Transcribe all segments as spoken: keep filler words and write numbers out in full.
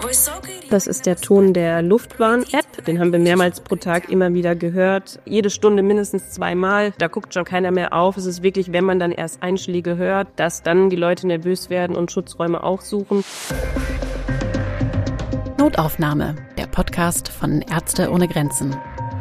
Das ist der Ton der Luftwarn-App. Den haben wir mehrmals pro Tag immer wieder gehört. Jede Stunde mindestens zweimal. Da guckt schon keiner mehr auf. Es ist wirklich, wenn man dann erst Einschläge hört, dass dann die Leute nervös werden und Schutzräume auch suchen. Notaufnahme, der Podcast von Ärzte ohne Grenzen.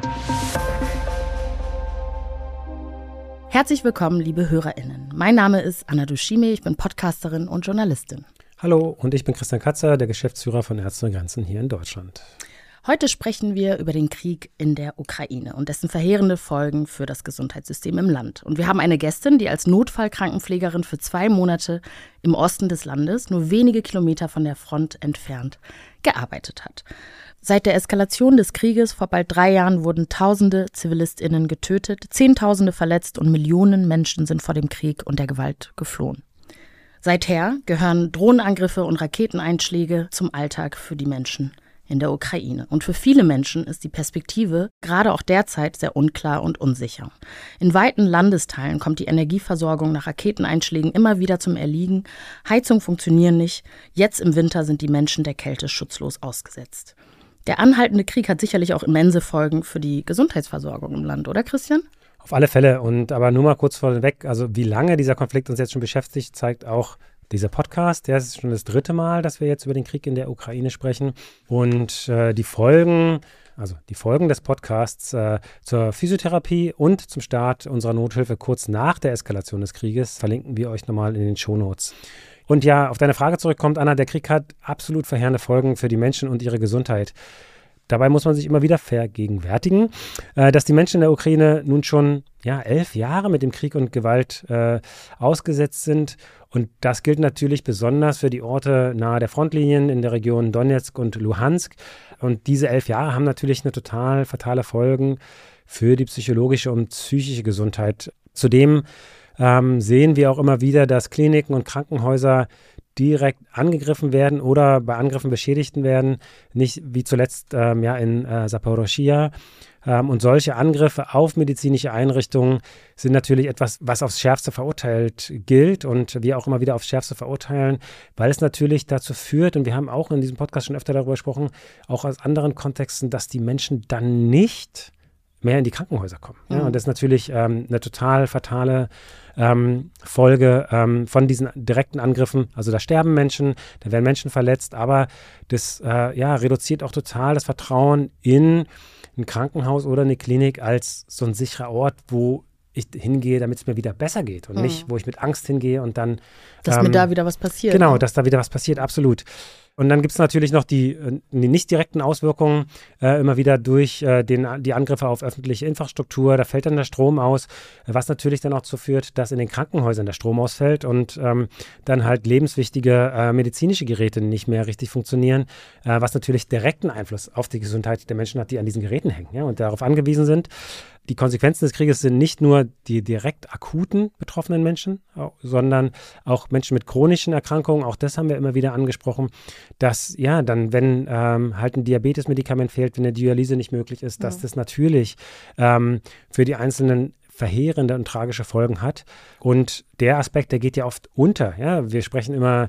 Herzlich willkommen, liebe HörerInnen. Mein Name ist Anna Dushime, ich bin Podcasterin und Journalistin. Hallo, und ich bin Christian Katzer, der Geschäftsführer von Ärzte ohne Grenzen hier in Deutschland. Heute sprechen wir über den Krieg in der Ukraine und dessen verheerende Folgen für das Gesundheitssystem im Land. Und wir haben eine Gästin, die als Notfallkrankenpflegerin für zwei Monate im Osten des Landes, nur wenige Kilometer von der Front entfernt, gearbeitet hat. Seit der Eskalation des Krieges vor bald drei Jahren wurden Tausende ZivilistInnen getötet, Zehntausende verletzt und Millionen Menschen sind vor dem Krieg und der Gewalt geflohen. Seither gehören Drohnenangriffe und Raketeneinschläge zum Alltag für die Menschen in der Ukraine. Und für viele Menschen ist die Perspektive gerade auch derzeit sehr unklar und unsicher. In weiten Landesteilen kommt die Energieversorgung nach Raketeneinschlägen immer wieder zum Erliegen. Heizungen funktionieren nicht. Jetzt im Winter sind die Menschen der Kälte schutzlos ausgesetzt. Der anhaltende Krieg hat sicherlich auch immense Folgen für die Gesundheitsversorgung im Land, oder Christian? Auf alle Fälle. Und aber nur mal kurz vorweg, also wie lange dieser Konflikt uns jetzt schon beschäftigt, zeigt auch dieser Podcast. Der ist schon das dritte Mal, dass wir jetzt über den Krieg in der Ukraine sprechen. Und äh, die Folgen, also die Folgen des Podcasts äh, zur Physiotherapie und zum Start unserer Nothilfe kurz nach der Eskalation des Krieges verlinken wir euch nochmal in den Shownotes. Und ja, auf deine Frage zurückkommt, Anna, der Krieg hat absolut verheerende Folgen für die Menschen und ihre Gesundheit. Dabei muss man sich immer wieder vergegenwärtigen, äh, dass die Menschen in der Ukraine nun schon ja, elf Jahre mit dem Krieg und Gewalt äh, ausgesetzt sind. Und das gilt natürlich besonders für die Orte nahe der Frontlinien in der Region Donetsk und Luhansk. Und diese elf Jahre haben natürlich eine total fatale Folgen für die psychologische und psychische Gesundheit. Zudem ähm, sehen wir auch immer wieder, dass Kliniken und Krankenhäuser direkt angegriffen werden oder bei Angriffen beschädigt werden, nicht wie zuletzt ähm, ja in äh, Saporischschja. Ähm, und solche Angriffe auf medizinische Einrichtungen sind natürlich etwas, was aufs Schärfste verurteilt gilt und wir auch immer wieder aufs Schärfste verurteilen, weil es natürlich dazu führt, und wir haben auch in diesem Podcast schon öfter darüber gesprochen, auch aus anderen Kontexten, dass die Menschen dann nicht mehr in die Krankenhäuser kommen. Ja, und das ist natürlich ähm, eine total fatale ähm, Folge ähm, von diesen direkten Angriffen. Also da sterben Menschen, da werden Menschen verletzt, aber das äh, ja, reduziert auch total das Vertrauen in ein Krankenhaus oder eine Klinik als so ein sicherer Ort, wo ich hingehe, damit es mir wieder besser geht und mhm. nicht, wo ich mit Angst hingehe und dann Dass ähm, mir da wieder was passiert. Genau, ne? dass da wieder was passiert, absolut. Und dann gibt es natürlich noch die, die nicht direkten Auswirkungen äh, immer wieder durch äh, den, die Angriffe auf öffentliche Infrastruktur. Da fällt dann der Strom aus, was natürlich dann auch dazu führt, dass in den Krankenhäusern der Strom ausfällt und ähm, dann halt lebenswichtige äh, medizinische Geräte nicht mehr richtig funktionieren, äh, was natürlich direkten Einfluss auf die Gesundheit der Menschen hat, die an diesen Geräten hängen, ja, und darauf angewiesen sind. Die Konsequenzen des Krieges sind nicht nur die direkt akuten betroffenen Menschen, sondern auch Menschen mit chronischen Erkrankungen. Auch das haben wir immer wieder angesprochen, dass ja dann, wenn ähm, halt ein Diabetesmedikament fehlt, wenn eine Dialyse nicht möglich ist, dass ja. das natürlich ähm, für die Einzelnen verheerende und tragische Folgen hat. Und der Aspekt, der geht ja oft unter. Ja? Wir sprechen immer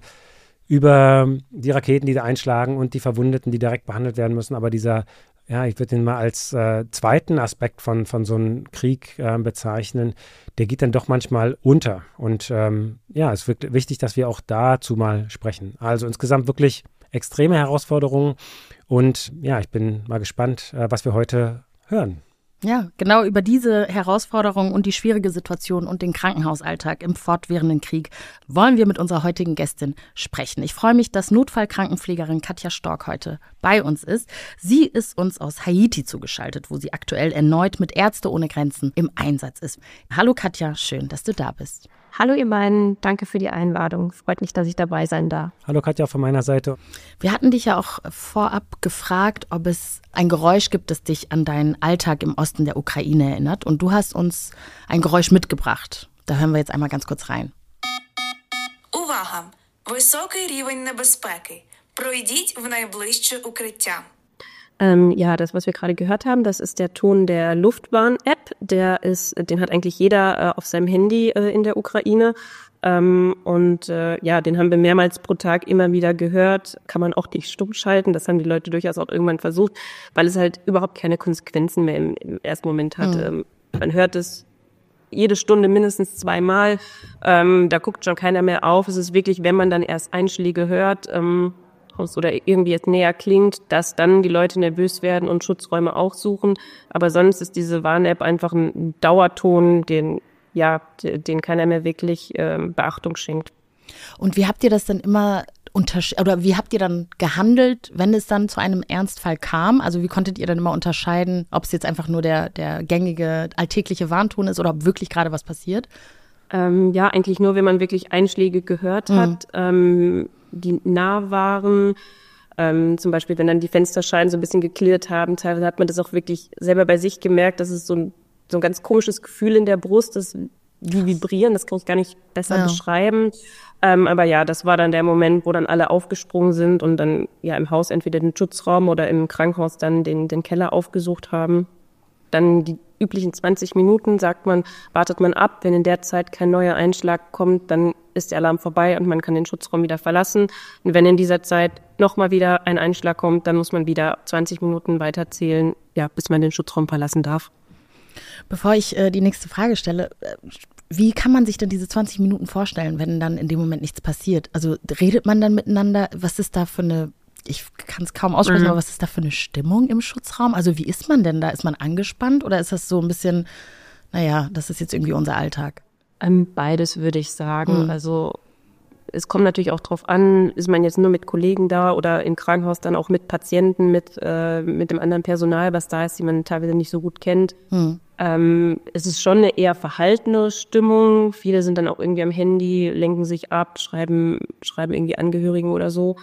über die Raketen, die da einschlagen und die Verwundeten, die direkt behandelt werden müssen, aber dieser Ja, ich würde ihn mal als äh, zweiten Aspekt von, von so einem Krieg äh, bezeichnen. Der geht dann doch manchmal unter. Und ähm, ja, es ist wichtig, dass wir auch dazu mal sprechen. Also insgesamt wirklich extreme Herausforderungen. Und ja, ich bin mal gespannt, äh, was wir heute hören. Ja, genau über diese Herausforderungen und die schwierige Situation und den Krankenhausalltag im fortwährenden Krieg wollen wir mit unserer heutigen Gästin sprechen. Ich freue mich, dass Notfallkrankenpflegerin Katja Stork heute bei uns ist. Sie ist uns aus Haiti zugeschaltet, wo sie aktuell erneut mit Ärzte ohne Grenzen im Einsatz ist. Hallo Katja, schön, dass du da bist. Hallo ihr beiden, danke für die Einladung. Freut mich, dass ich dabei sein darf. Hallo Katja, von meiner Seite. Wir hatten dich ja auch vorab gefragt, ob es ein Geräusch gibt, das dich an deinen Alltag im Osten der Ukraine erinnert. Und du hast uns ein Geräusch mitgebracht. Da hören wir jetzt einmal ganz kurz rein. Увага! Високий рівень небезпеки. Пройдіть в найближче укриття. Ähm, ja, das, was wir gerade gehört haben, das ist der Ton der Luftwarn-App. Der ist, den hat eigentlich jeder äh, auf seinem Handy äh, in der Ukraine. Ähm, und äh, ja, den haben wir mehrmals pro Tag immer wieder gehört. Kann man auch nicht stumm schalten. Das haben die Leute durchaus auch irgendwann versucht, weil es halt überhaupt keine Konsequenzen mehr im, im ersten Moment hat. Mhm. Ähm, man hört es jede Stunde mindestens zweimal. Ähm, da guckt schon keiner mehr auf. Es ist wirklich, wenn man dann erst Einschläge hört, ähm, oder irgendwie jetzt näher klingt, dass dann die Leute nervös werden und Schutzräume auch suchen. Aber sonst ist diese Warn-App einfach ein Dauerton, den, ja, den keiner mehr wirklich ähm, Beachtung schenkt. Und wie habt ihr das dann immer untersch- oder wie habt ihr dann gehandelt, wenn es dann zu einem Ernstfall kam? Also wie konntet ihr dann immer unterscheiden, ob es jetzt einfach nur der, der gängige alltägliche Warnton ist oder ob wirklich gerade was passiert? Ähm, ja, eigentlich nur, wenn man wirklich Einschläge gehört mhm. hat. Ähm, die nah waren, ähm, zum Beispiel, wenn dann die Fensterscheiben so ein bisschen geklirrt haben, teilweise hat man das auch wirklich selber bei sich gemerkt, dass es so ein, so ein ganz komisches Gefühl in der Brust, das wie vibrieren, das kann ich gar nicht besser ja. beschreiben. Ähm, aber ja, das war dann der Moment, wo dann alle aufgesprungen sind und dann ja im Haus entweder den Schutzraum oder im Krankenhaus dann den, den Keller aufgesucht haben. Dann die üblichen zwanzig Minuten, sagt man, wartet man ab. Wenn in der Zeit kein neuer Einschlag kommt, dann ist der Alarm vorbei und man kann den Schutzraum wieder verlassen. Und wenn in dieser Zeit nochmal wieder ein Einschlag kommt, dann muss man wieder zwanzig Minuten weiterzählen, ja, bis man den Schutzraum verlassen darf. Bevor ich äh, die nächste Frage stelle, äh, wie kann man sich denn diese zwanzig Minuten vorstellen, wenn dann in dem Moment nichts passiert? Also redet man dann miteinander? Was ist da für eine, ich kann es kaum aussprechen, mhm. aber was ist da für eine Stimmung im Schutzraum? Also wie ist man denn da? Ist man angespannt oder ist das so ein bisschen, naja, das ist jetzt irgendwie unser Alltag? Ähm, beides würde ich sagen. Mhm. Also es kommt natürlich auch drauf an, ist man jetzt nur mit Kollegen da oder im Krankenhaus dann auch mit Patienten, mit, äh, mit dem anderen Personal, was da ist, die man teilweise nicht so gut kennt. Mhm. Ähm, es ist schon eine eher verhaltene Stimmung. Viele sind dann auch irgendwie am Handy, lenken sich ab, schreiben, schreiben irgendwie Angehörigen oder so.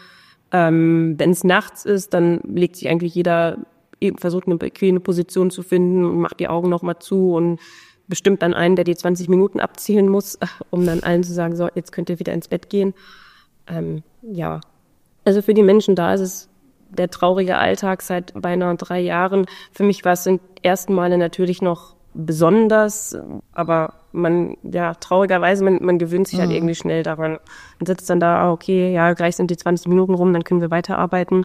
Ähm, wenn es nachts ist, dann legt sich eigentlich jeder, versucht eine bequeme Position zu finden und macht die Augen nochmal zu und bestimmt dann einen, der die zwanzig Minuten abzielen muss, um dann allen zu sagen, so, jetzt könnt ihr wieder ins Bett gehen. Ähm, ja, also für die Menschen da ist es der traurige Alltag seit beinahe drei Jahren. Für mich war es zum ersten Male natürlich noch besonders, aber man, ja, traurigerweise, man, man gewöhnt sich mhm. halt irgendwie schnell daran. Man sitzt dann da, okay, ja, gleich sind die zwanzig Minuten rum, dann können wir weiterarbeiten.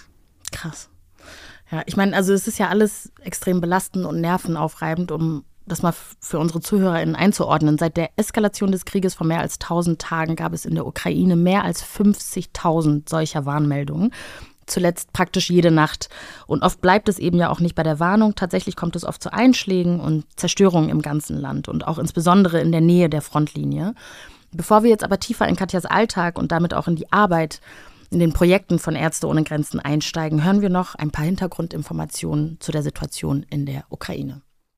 Krass. Ja, ich meine, also es ist ja alles extrem belastend und nervenaufreibend, um das mal für unsere ZuhörerInnen einzuordnen. Seit der Eskalation des Krieges vor mehr als tausend Tagen gab es in der Ukraine mehr als fünfzigtausend solcher Warnmeldungen. Zuletzt praktisch jede Nacht. Und oft bleibt es eben ja auch nicht bei der Warnung. Tatsächlich kommt es oft zu Einschlägen und Zerstörungen im ganzen Land und auch insbesondere in der Nähe der Frontlinie. Bevor wir jetzt aber tiefer in Katjas Alltag und damit auch in die Arbeit in den Projekten von Ärzte ohne Grenzen einsteigen, hören wir noch ein paar Hintergrundinformationen zu der Situation in der Ukraine.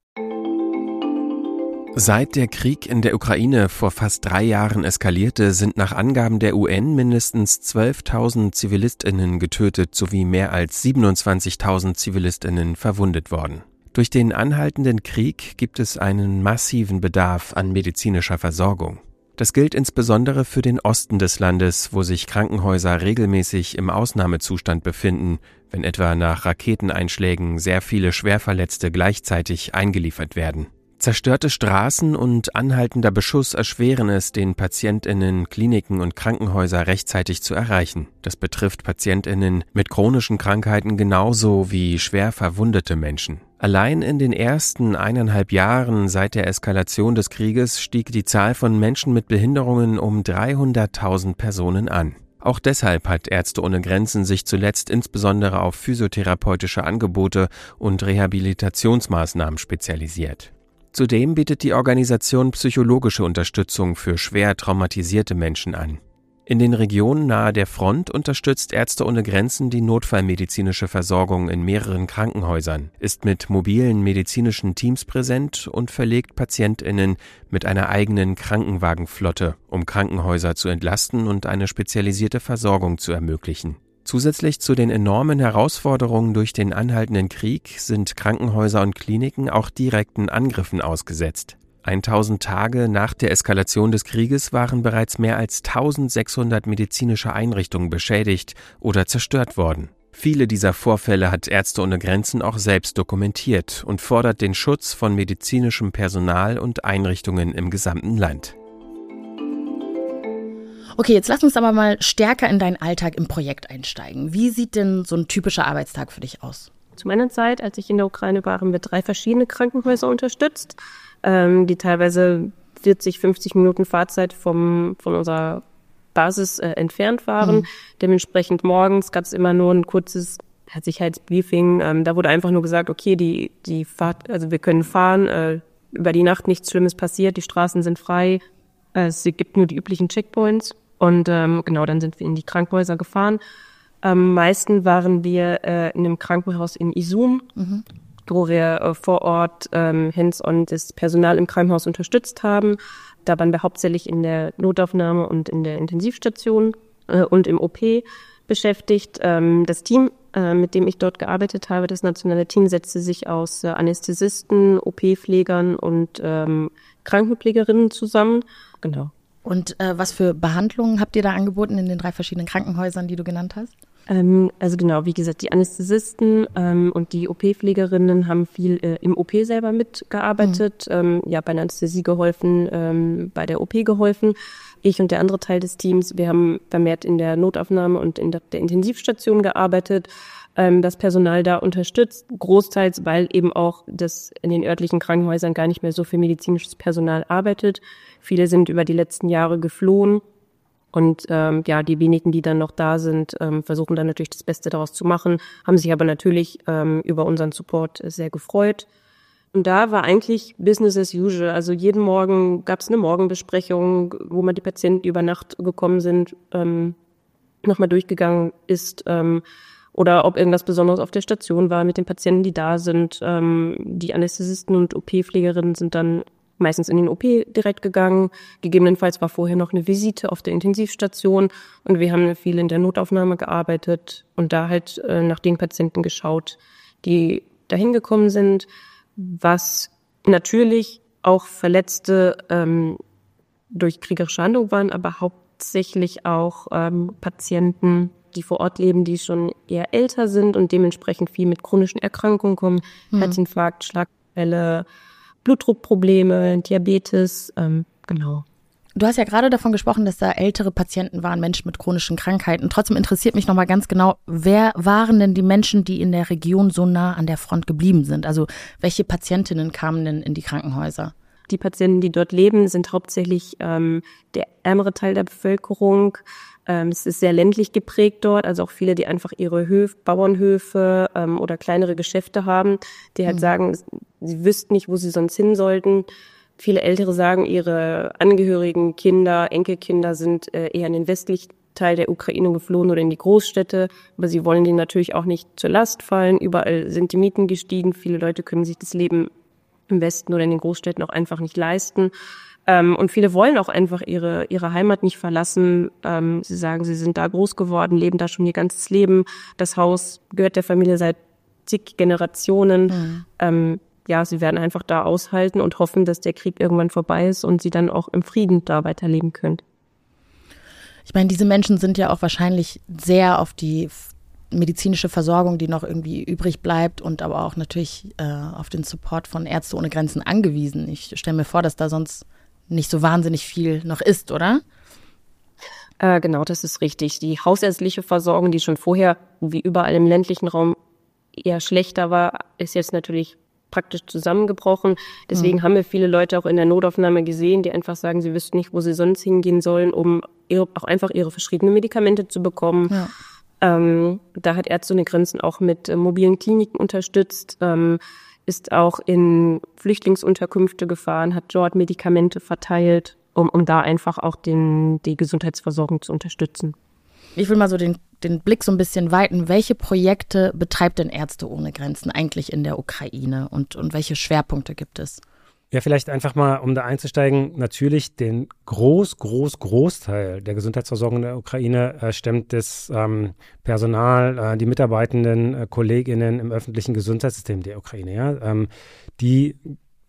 Seit der Krieg in der Ukraine vor fast drei Jahren eskalierte, sind nach Angaben der U N mindestens zwölftausend ZivilistInnen getötet sowie mehr als siebenundzwanzigtausend ZivilistInnen verwundet worden. Durch den anhaltenden Krieg gibt es einen massiven Bedarf an medizinischer Versorgung. Das gilt insbesondere für den Osten des Landes, wo sich Krankenhäuser regelmäßig im Ausnahmezustand befinden, wenn etwa nach Raketeneinschlägen sehr viele Schwerverletzte gleichzeitig eingeliefert werden. Zerstörte Straßen und anhaltender Beschuss erschweren es, den PatientInnen Kliniken und Krankenhäuser rechtzeitig zu erreichen. Das betrifft PatientInnen mit chronischen Krankheiten genauso wie schwer verwundete Menschen. Allein in den ersten eineinhalb Jahren seit der Eskalation des Krieges stieg die Zahl von Menschen mit Behinderungen um dreihunderttausend Personen an. Auch deshalb hat Ärzte ohne Grenzen sich zuletzt insbesondere auf physiotherapeutische Angebote und Rehabilitationsmaßnahmen spezialisiert. Zudem bietet die Organisation psychologische Unterstützung für schwer traumatisierte Menschen an. In den Regionen nahe der Front unterstützt Ärzte ohne Grenzen die notfallmedizinische Versorgung in mehreren Krankenhäusern, ist mit mobilen medizinischen Teams präsent und verlegt PatientInnen mit einer eigenen Krankenwagenflotte, um Krankenhäuser zu entlasten und eine spezialisierte Versorgung zu ermöglichen. Zusätzlich zu den enormen Herausforderungen durch den anhaltenden Krieg sind Krankenhäuser und Kliniken auch direkten Angriffen ausgesetzt. tausend Tage nach der Eskalation des Krieges waren bereits mehr als eintausendsechshundert medizinische Einrichtungen beschädigt oder zerstört worden. Viele dieser Vorfälle hat Ärzte ohne Grenzen auch selbst dokumentiert und fordert den Schutz von medizinischem Personal und Einrichtungen im gesamten Land. Okay, jetzt lass uns aber mal stärker in deinen Alltag im Projekt einsteigen. Wie sieht denn so ein typischer Arbeitstag für dich aus? Zu meiner Zeit, als ich in der Ukraine war, haben wir drei verschiedene Krankenhäuser unterstützt, ähm, die teilweise vierzig, fünfzig Minuten Fahrzeit vom, von unserer Basis äh, entfernt waren. Mhm. Dementsprechend morgens gab es immer nur ein kurzes Sicherheitsbriefing. Ähm, da wurde einfach nur gesagt, okay, die, die Fahrt, also wir können fahren, äh, über die Nacht nichts Schlimmes passiert, die Straßen sind frei, äh, es gibt nur die üblichen Checkpoints. Und ähm, genau, dann sind wir in die Krankenhäuser gefahren. Am meisten waren wir äh, in einem Krankenhaus in Izum, mhm. wo wir äh, vor Ort ähm, hands-on das Personal im Krankenhaus unterstützt haben. Da waren wir hauptsächlich in der Notaufnahme und in der Intensivstation äh, und im O P beschäftigt. Ähm, das Team, äh, mit dem ich dort gearbeitet habe, das nationale Team, setzte sich aus äh, Anästhesisten, O P-Pflegern und ähm, Krankenpflegerinnen zusammen. Genau. Und äh, was für Behandlungen habt ihr da angeboten in den drei verschiedenen Krankenhäusern, die du genannt hast? Ähm, also genau, wie gesagt, die Anästhesisten ähm, und die O P-Pflegerinnen haben viel äh, im O P selber mitgearbeitet, mhm. ähm, ja, bei der Anästhesie geholfen, ähm, bei der O P geholfen. Ich und der andere Teil des Teams, wir haben vermehrt in der Notaufnahme und in der, der Intensivstation gearbeitet, ähm, das Personal da unterstützt, großteils, weil eben auch das in den örtlichen Krankenhäusern gar nicht mehr so viel medizinisches Personal arbeitet. Viele sind über die letzten Jahre geflohen. Und ähm, ja, die wenigen, die dann noch da sind, ähm, versuchen dann natürlich das Beste daraus zu machen, haben sich aber natürlich ähm, über unseren Support sehr gefreut. Und da war eigentlich Business as usual. Also jeden Morgen gab es eine Morgenbesprechung, wo man die Patienten, die über Nacht gekommen sind, ähm, nochmal durchgegangen ist. Ähm, oder ob irgendwas Besonderes auf der Station war mit den Patienten, die da sind. Ähm, die Anästhesisten und O P-Pflegerinnen sind dann meistens in den O P direkt gegangen. Gegebenenfalls war vorher noch eine Visite auf der Intensivstation und wir haben viel in der Notaufnahme gearbeitet und da halt äh, nach den Patienten geschaut, die dahin gekommen sind, was natürlich auch Verletzte ähm, durch kriegerische Handlung waren, aber hauptsächlich auch ähm, Patienten, die vor Ort leben, die schon eher älter sind und dementsprechend viel mit chronischen Erkrankungen kommen, mhm. Herzinfarkt, Schlaganfälle, Blutdruckprobleme, Diabetes, ähm, genau. Du hast ja gerade davon gesprochen, dass da ältere Patienten waren, Menschen mit chronischen Krankheiten. Trotzdem interessiert mich nochmal ganz genau, wer waren denn die Menschen, die in der Region so nah an der Front geblieben sind? Also welche Patientinnen kamen denn in die Krankenhäuser? Die Patienten, die dort leben, sind hauptsächlich ähm, der ärmere Teil der Bevölkerung. Ähm, es ist sehr ländlich geprägt dort, also auch viele, die einfach ihre Höfe, Bauernhöfe ähm, oder kleinere Geschäfte haben, die halt mhm. sagen, sie wüssten nicht, wo sie sonst hin sollten. Viele Ältere sagen, ihre Angehörigen, Kinder, Enkelkinder sind äh, eher in den westlichen Teil der Ukraine geflohen oder in die Großstädte, aber sie wollen denen natürlich auch nicht zur Last fallen. Überall sind die Mieten gestiegen, viele Leute können sich das Leben im Westen oder in den Großstädten auch einfach nicht leisten. Ähm, und viele wollen auch einfach ihre ihre Heimat nicht verlassen. Ähm, sie sagen, sie sind da groß geworden, leben da schon ihr ganzes Leben. Das Haus gehört der Familie seit zig Generationen. Mhm. Ähm, ja, sie werden einfach da aushalten und hoffen, dass der Krieg irgendwann vorbei ist und sie dann auch im Frieden da weiterleben können. Ich meine, diese Menschen sind ja auch wahrscheinlich sehr auf die medizinische Versorgung, die noch irgendwie übrig bleibt und aber auch natürlich äh, auf den Support von Ärzte ohne Grenzen angewiesen. Ich stelle mir vor, dass da sonst nicht so wahnsinnig viel noch ist, oder? Äh, genau, das ist richtig. Die hausärztliche Versorgung, die schon vorher, wie überall im ländlichen Raum, eher schlechter war, ist jetzt natürlich praktisch zusammengebrochen. Deswegen mhm. haben wir viele Leute auch in der Notaufnahme gesehen, die einfach sagen, sie wüssten nicht, wo sie sonst hingehen sollen, um ihre, auch einfach ihre verschriebenen Medikamente zu bekommen. Ja. Ähm, da hat Ärzte ohne Grenzen auch mit äh, mobilen Kliniken unterstützt, ähm, ist auch in Flüchtlingsunterkünfte gefahren, hat dort Medikamente verteilt, um, um da einfach auch den, die Gesundheitsversorgung zu unterstützen. Ich will mal so den, den Blick so ein bisschen weiten. Welche Projekte betreibt denn Ärzte ohne Grenzen eigentlich in der Ukraine und, und welche Schwerpunkte gibt es? Ja, vielleicht einfach mal, um da einzusteigen, natürlich den groß, groß, Großteil der Gesundheitsversorgung in der Ukraine äh, stemmt das ähm, Personal, äh, die mitarbeitenden äh, KollegInnen im öffentlichen Gesundheitssystem der Ukraine. Ja? Ähm, die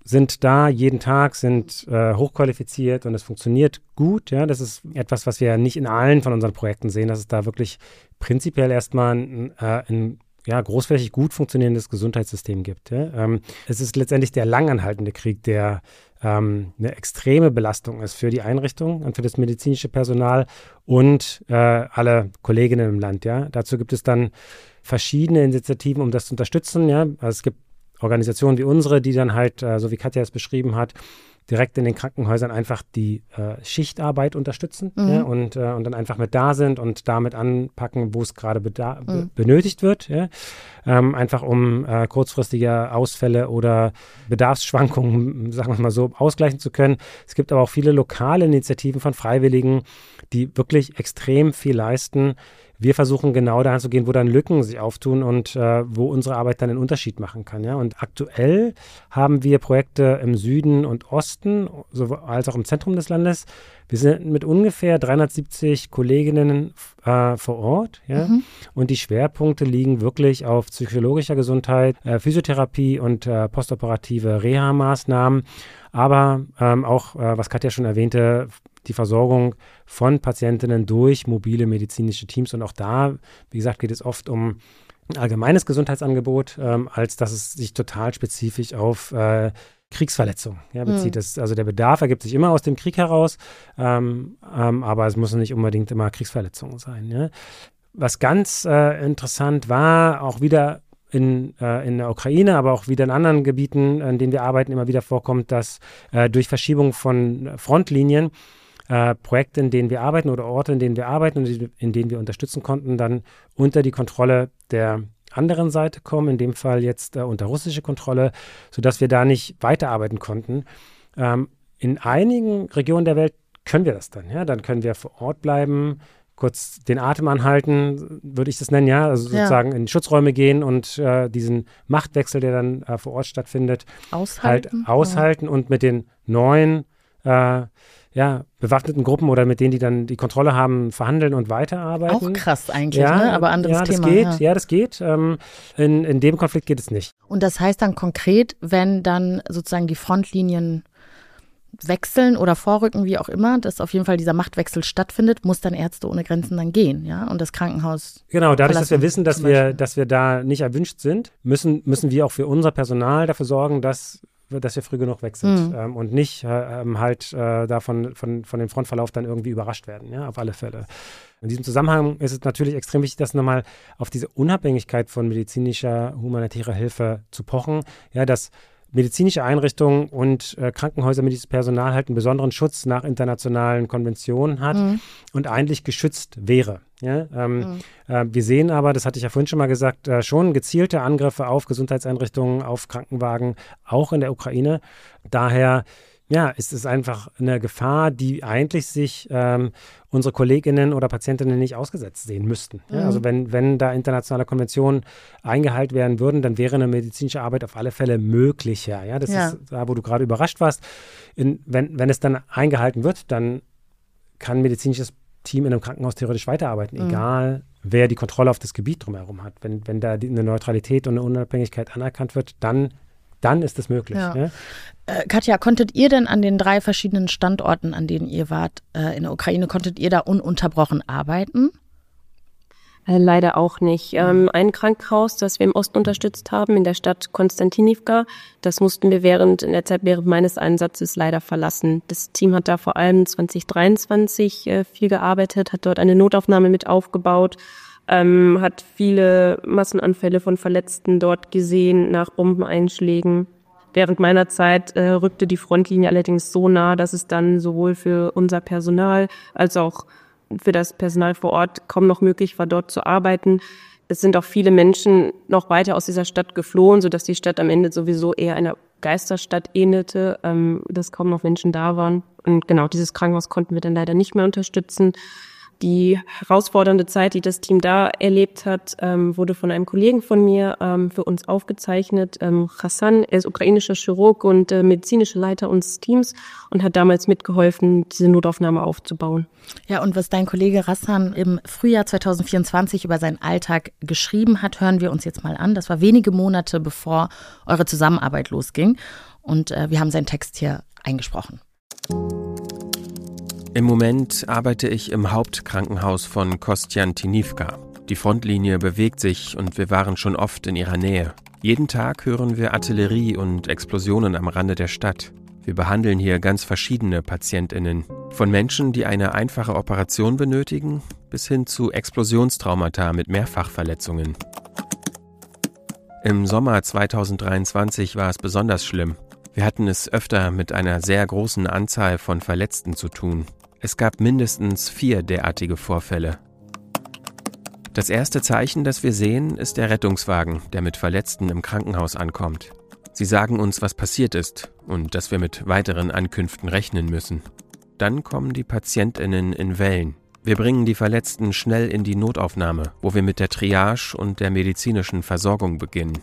sind da jeden Tag, sind äh, hochqualifiziert und es funktioniert gut. Ja, das ist etwas, was wir nicht in allen von unseren Projekten sehen, dass es da wirklich prinzipiell erstmal ein, äh, ein ja, großflächig gut funktionierendes Gesundheitssystem gibt. Ja. Ähm, es ist letztendlich der langanhaltende Krieg, der ähm, eine extreme Belastung ist für die Einrichtung und für das medizinische Personal und äh, alle Kolleginnen im Land. Ja. Dazu gibt es dann verschiedene Initiativen, um das zu unterstützen. Ja. Also es gibt Organisationen wie unsere, die dann halt, äh, so wie Katja es beschrieben hat, direkt in den Krankenhäusern einfach die äh, Schichtarbeit unterstützen mhm. ja, und, äh, und dann einfach mit da sind und damit anpacken, wo es gerade beda- mhm. be- benötigt wird. Ja. Ähm, einfach um äh, kurzfristige Ausfälle oder Bedarfsschwankungen, sagen wir mal so, ausgleichen zu können. Es gibt aber auch viele lokale Initiativen von Freiwilligen, die wirklich extrem viel leisten. Wir versuchen genau dahin zu gehen, wo dann Lücken sich auftun und äh, wo unsere Arbeit dann einen Unterschied machen kann. Ja? Und aktuell haben wir Projekte im Süden und Osten, sowohl als auch im Zentrum des Landes. Wir sind mit ungefähr dreihundertsiebzig Kolleginnen äh, vor Ort. Ja? Mhm. Und die Schwerpunkte liegen wirklich auf psychologischer Gesundheit, äh, Physiotherapie und äh, postoperative Reha-Maßnahmen. Aber ähm, auch, äh, was Katja schon erwähnte, die Versorgung von Patientinnen durch mobile medizinische Teams. Und auch da, wie gesagt, geht es oft um ein allgemeines Gesundheitsangebot, ähm, als dass es sich total spezifisch auf äh, Kriegsverletzungen ja, bezieht. Mhm. Das, also der Bedarf ergibt sich immer aus dem Krieg heraus, ähm, ähm, aber es müssen nicht unbedingt immer Kriegsverletzungen sein. Ja. Was ganz äh, interessant war, auch wieder In, äh, in der Ukraine, aber auch wieder in anderen Gebieten, in denen wir arbeiten, immer wieder vorkommt, dass äh, durch Verschiebung von Frontlinien äh, Projekte, in denen wir arbeiten oder Orte, in denen wir arbeiten und in denen wir unterstützen konnten, dann unter die Kontrolle der anderen Seite kommen, in dem Fall jetzt äh, unter russische Kontrolle, sodass wir da nicht weiterarbeiten konnten. Ähm, in einigen Regionen der Welt können wir das dann. Ja? Dann können wir vor Ort bleiben, kurz den Atem anhalten, würde ich das nennen, ja, also ja. sozusagen in Schutzräume gehen und äh, diesen Machtwechsel, der dann äh, vor Ort stattfindet, aushalten, halt aushalten ja. und mit den neuen äh, ja, bewaffneten Gruppen oder mit denen, die dann die Kontrolle haben, verhandeln und weiterarbeiten. Auch krass eigentlich, ja, ne? Aber anderes ja, das Thema. Geht, ja. ja, das geht. Ähm, in, in dem Konflikt geht es nicht. Und das heißt dann konkret, wenn dann sozusagen die Frontlinien wechseln oder vorrücken, wie auch immer, dass auf jeden Fall dieser Machtwechsel stattfindet, muss dann Ärzte ohne Grenzen dann gehen, ja, und das Krankenhaus Genau, dadurch, dass wir wissen, dass wir, dass wir da nicht erwünscht sind, müssen, müssen wir auch für unser Personal dafür sorgen, dass, dass wir früh genug weg sind mhm. ähm, und nicht äh, halt äh, davon von, von dem Frontverlauf dann irgendwie überrascht werden, ja, auf alle Fälle. In diesem Zusammenhang ist es natürlich extrem wichtig, dass nochmal auf diese Unabhängigkeit von medizinischer, humanitärer Hilfe zu pochen, ja, dass medizinische Einrichtungen und äh, Krankenhäuser, medizinisches Personal halt einen besonderen Schutz nach internationalen Konventionen hat mhm. und eigentlich geschützt wäre. Ja? Ähm, mhm. äh, wir sehen aber, das hatte ich ja vorhin schon mal gesagt, äh, schon gezielte Angriffe auf Gesundheitseinrichtungen, auf Krankenwagen, auch in der Ukraine. Daher ja, ist es einfach eine Gefahr, die eigentlich sich ähm, unsere Kolleginnen oder Patientinnen nicht ausgesetzt sehen müssten. Ja, mhm. Also wenn, wenn da internationale Konventionen eingehalten werden würden, dann wäre eine medizinische Arbeit auf alle Fälle möglicher. Ja, das ja. ist da, wo du gerade überrascht warst. In, wenn, wenn es dann eingehalten wird, dann kann ein medizinisches Team in einem Krankenhaus theoretisch weiterarbeiten, mhm. egal wer die Kontrolle auf das Gebiet drumherum hat. Wenn, wenn da die, eine Neutralität und eine Unabhängigkeit anerkannt wird, dann Dann ist es möglich. Ja. Ja? Äh, Katja, konntet ihr denn an den drei verschiedenen Standorten, an denen ihr wart äh, in der Ukraine, konntet ihr da ununterbrochen arbeiten? Äh, leider auch nicht. Ähm, ein Krankenhaus, das wir im Osten unterstützt haben, in der Stadt Konstantinivka, das mussten wir während in der Zeit während meines Einsatzes leider verlassen. Das Team hat da vor allem zwanzig dreiundzwanzig äh, viel gearbeitet, hat dort eine Notaufnahme mit aufgebaut. Ähm, hat viele Massenanfälle von Verletzten dort gesehen nach Bombeneinschlägen. Während meiner Zeit äh, rückte die Frontlinie allerdings so nah, dass es dann sowohl für unser Personal als auch für das Personal vor Ort kaum noch möglich war, dort zu arbeiten. Es sind auch viele Menschen noch weiter aus dieser Stadt geflohen, sodass die Stadt am Ende sowieso eher einer Geisterstadt ähnelte, ähm, dass kaum noch Menschen da waren. Und genau, dieses Krankenhaus konnten wir dann leider nicht mehr unterstützen. Die herausfordernde Zeit, die das Team da erlebt hat, ähm, wurde von einem Kollegen von mir ähm, für uns aufgezeichnet. Ähm, Hassan, er ist ukrainischer Chirurg und äh, medizinischer Leiter unseres Teams und hat damals mitgeholfen, diese Notaufnahme aufzubauen. Ja, und was dein Kollege Hassan im Frühjahr zwanzig vierundzwanzig über seinen Alltag geschrieben hat, hören wir uns jetzt mal an. Das war wenige Monate, bevor eure Zusammenarbeit losging. und äh, wir haben seinen Text hier eingesprochen. Im Moment arbeite ich im Hauptkrankenhaus von Kostjantinivka. Die Frontlinie bewegt sich und wir waren schon oft in ihrer Nähe. Jeden Tag hören wir Artillerie und Explosionen am Rande der Stadt. Wir behandeln hier ganz verschiedene PatientInnen. Von Menschen, die eine einfache Operation benötigen, bis hin zu Explosionstraumata mit Mehrfachverletzungen. Im Sommer zweitausenddreiundzwanzig war es besonders schlimm. Wir hatten es öfter mit einer sehr großen Anzahl von Verletzten zu tun. Es gab mindestens vier derartige Vorfälle. Das erste Zeichen, das wir sehen, ist der Rettungswagen, der mit Verletzten im Krankenhaus ankommt. Sie sagen uns, was passiert ist und dass wir mit weiteren Ankünften rechnen müssen. Dann kommen die PatientInnen in Wellen. Wir bringen die Verletzten schnell in die Notaufnahme, wo wir mit der Triage und der medizinischen Versorgung beginnen.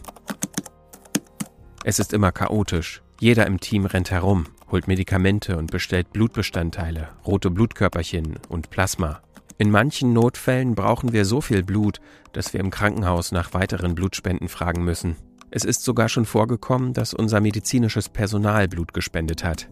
Es ist immer chaotisch. Jeder im Team rennt herum, holt Medikamente und bestellt Blutbestandteile, rote Blutkörperchen und Plasma. In manchen Notfällen brauchen wir so viel Blut, dass wir im Krankenhaus nach weiteren Blutspenden fragen müssen. Es ist sogar schon vorgekommen, dass unser medizinisches Personal Blut gespendet hat.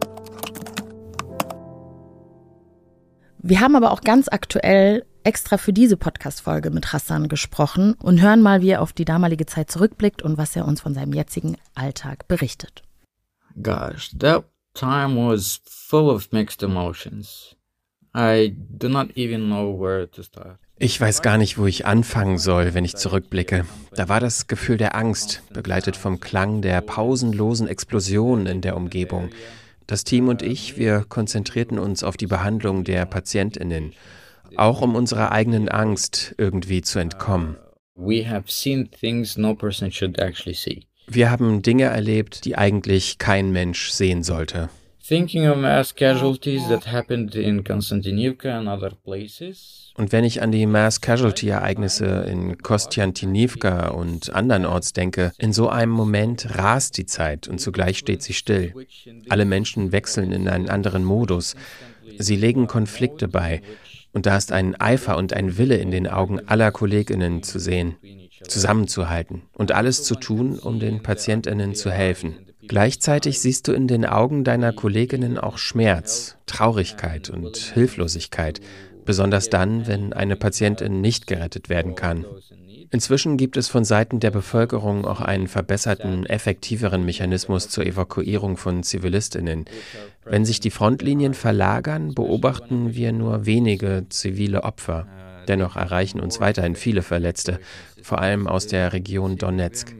Wir haben aber auch ganz aktuell extra für diese Podcast-Folge mit Hassan gesprochen und hören mal, wie er auf die damalige Zeit zurückblickt und was er uns von seinem jetzigen Alltag berichtet. Gosh, that time was full of mixed emotions. I do not even know where to start. Ich weiß gar nicht, wo ich anfangen soll, wenn ich zurückblicke. Da war das Gefühl der Angst, begleitet vom Klang der pausenlosen Explosionen in der Umgebung. Das Team und ich, wir konzentrierten uns auf die Behandlung der PatientInnen, auch um unserer eigenen Angst irgendwie zu entkommen. We have seen things no person should actually see. Wir haben Dinge erlebt, die eigentlich kein Mensch sehen sollte. Thinking of mass casualties that happened in Konstantinivka and other places. Und wenn ich an die Mass-Casualty-Ereignisse in Kostjantinivka und andernorts denke, in so einem Moment rast die Zeit und zugleich steht sie still. Alle Menschen wechseln in einen anderen Modus. Sie legen Konflikte bei. Und da ist ein Eifer und ein Wille in den Augen aller KollegInnen zu sehen, zusammenzuhalten und alles zu tun, um den PatientInnen zu helfen. Gleichzeitig siehst du in den Augen deiner Kolleginnen auch Schmerz, Traurigkeit und Hilflosigkeit, besonders dann, wenn eine Patientin nicht gerettet werden kann. Inzwischen gibt es von Seiten der Bevölkerung auch einen verbesserten, effektiveren Mechanismus zur Evakuierung von ZivilistInnen. Wenn sich die Frontlinien verlagern, beobachten wir nur wenige zivile Opfer. Dennoch erreichen uns weiterhin viele Verletzte, vor allem aus der Region Donetsk.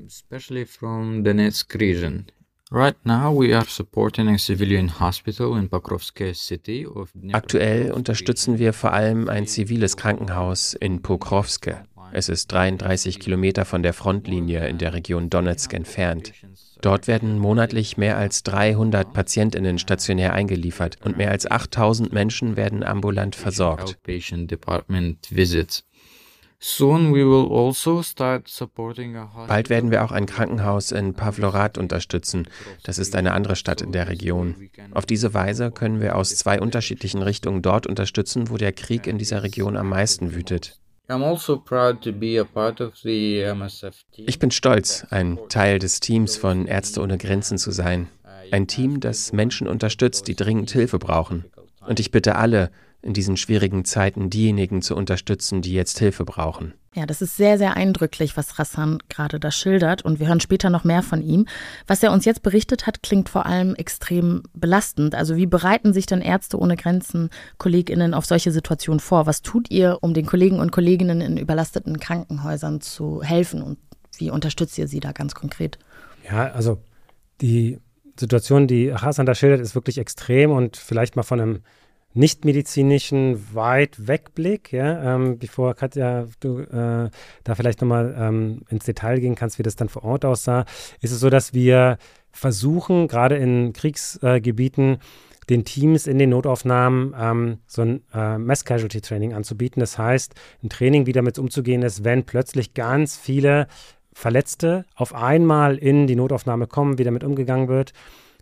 Aktuell unterstützen wir vor allem ein ziviles Krankenhaus in Pokrovske. Es ist dreiunddreißig Kilometer von der Frontlinie in der Region Donetsk entfernt. Dort werden monatlich mehr als dreihundert PatientInnen stationär eingeliefert und mehr als achttausend Menschen werden ambulant versorgt. Bald werden wir auch ein Krankenhaus in Pavlorad unterstützen. Das ist eine andere Stadt in der Region. Auf diese Weise können wir aus zwei unterschiedlichen Richtungen dort unterstützen, wo der Krieg in dieser Region am meisten wütet. Ich bin stolz, ein Teil des Teams von Ärzte ohne Grenzen zu sein. Ein Team, das Menschen unterstützt, die dringend Hilfe brauchen. Und ich bitte alle, in diesen schwierigen Zeiten diejenigen zu unterstützen, die jetzt Hilfe brauchen. Ja, das ist sehr, sehr eindrücklich, was Hassan gerade da schildert. Und wir hören später noch mehr von ihm. Was er uns jetzt berichtet hat, klingt vor allem extrem belastend. Also wie bereiten sich denn Ärzte ohne Grenzen, KollegInnen auf solche Situationen vor? Was tut ihr, um den Kollegen und Kolleginnen in überlasteten Krankenhäusern zu helfen? Und wie unterstützt ihr sie da ganz konkret? Ja, also die Situation, die Hassan da schildert, ist wirklich extrem und vielleicht mal von einem nicht-medizinischen Weit-Wegblick, ja, ähm, bevor Katja, du äh, da vielleicht nochmal ähm, ins Detail gehen kannst, wie das dann vor Ort aussah, ist es so, dass wir versuchen, gerade in Kriegsgebieten, äh, den Teams in den Notaufnahmen ähm, so ein äh, Mass-Casualty-Training anzubieten. Das heißt, ein Training, wie damit umzugehen ist, wenn plötzlich ganz viele Verletzte auf einmal in die Notaufnahme kommen, wie damit umgegangen wird.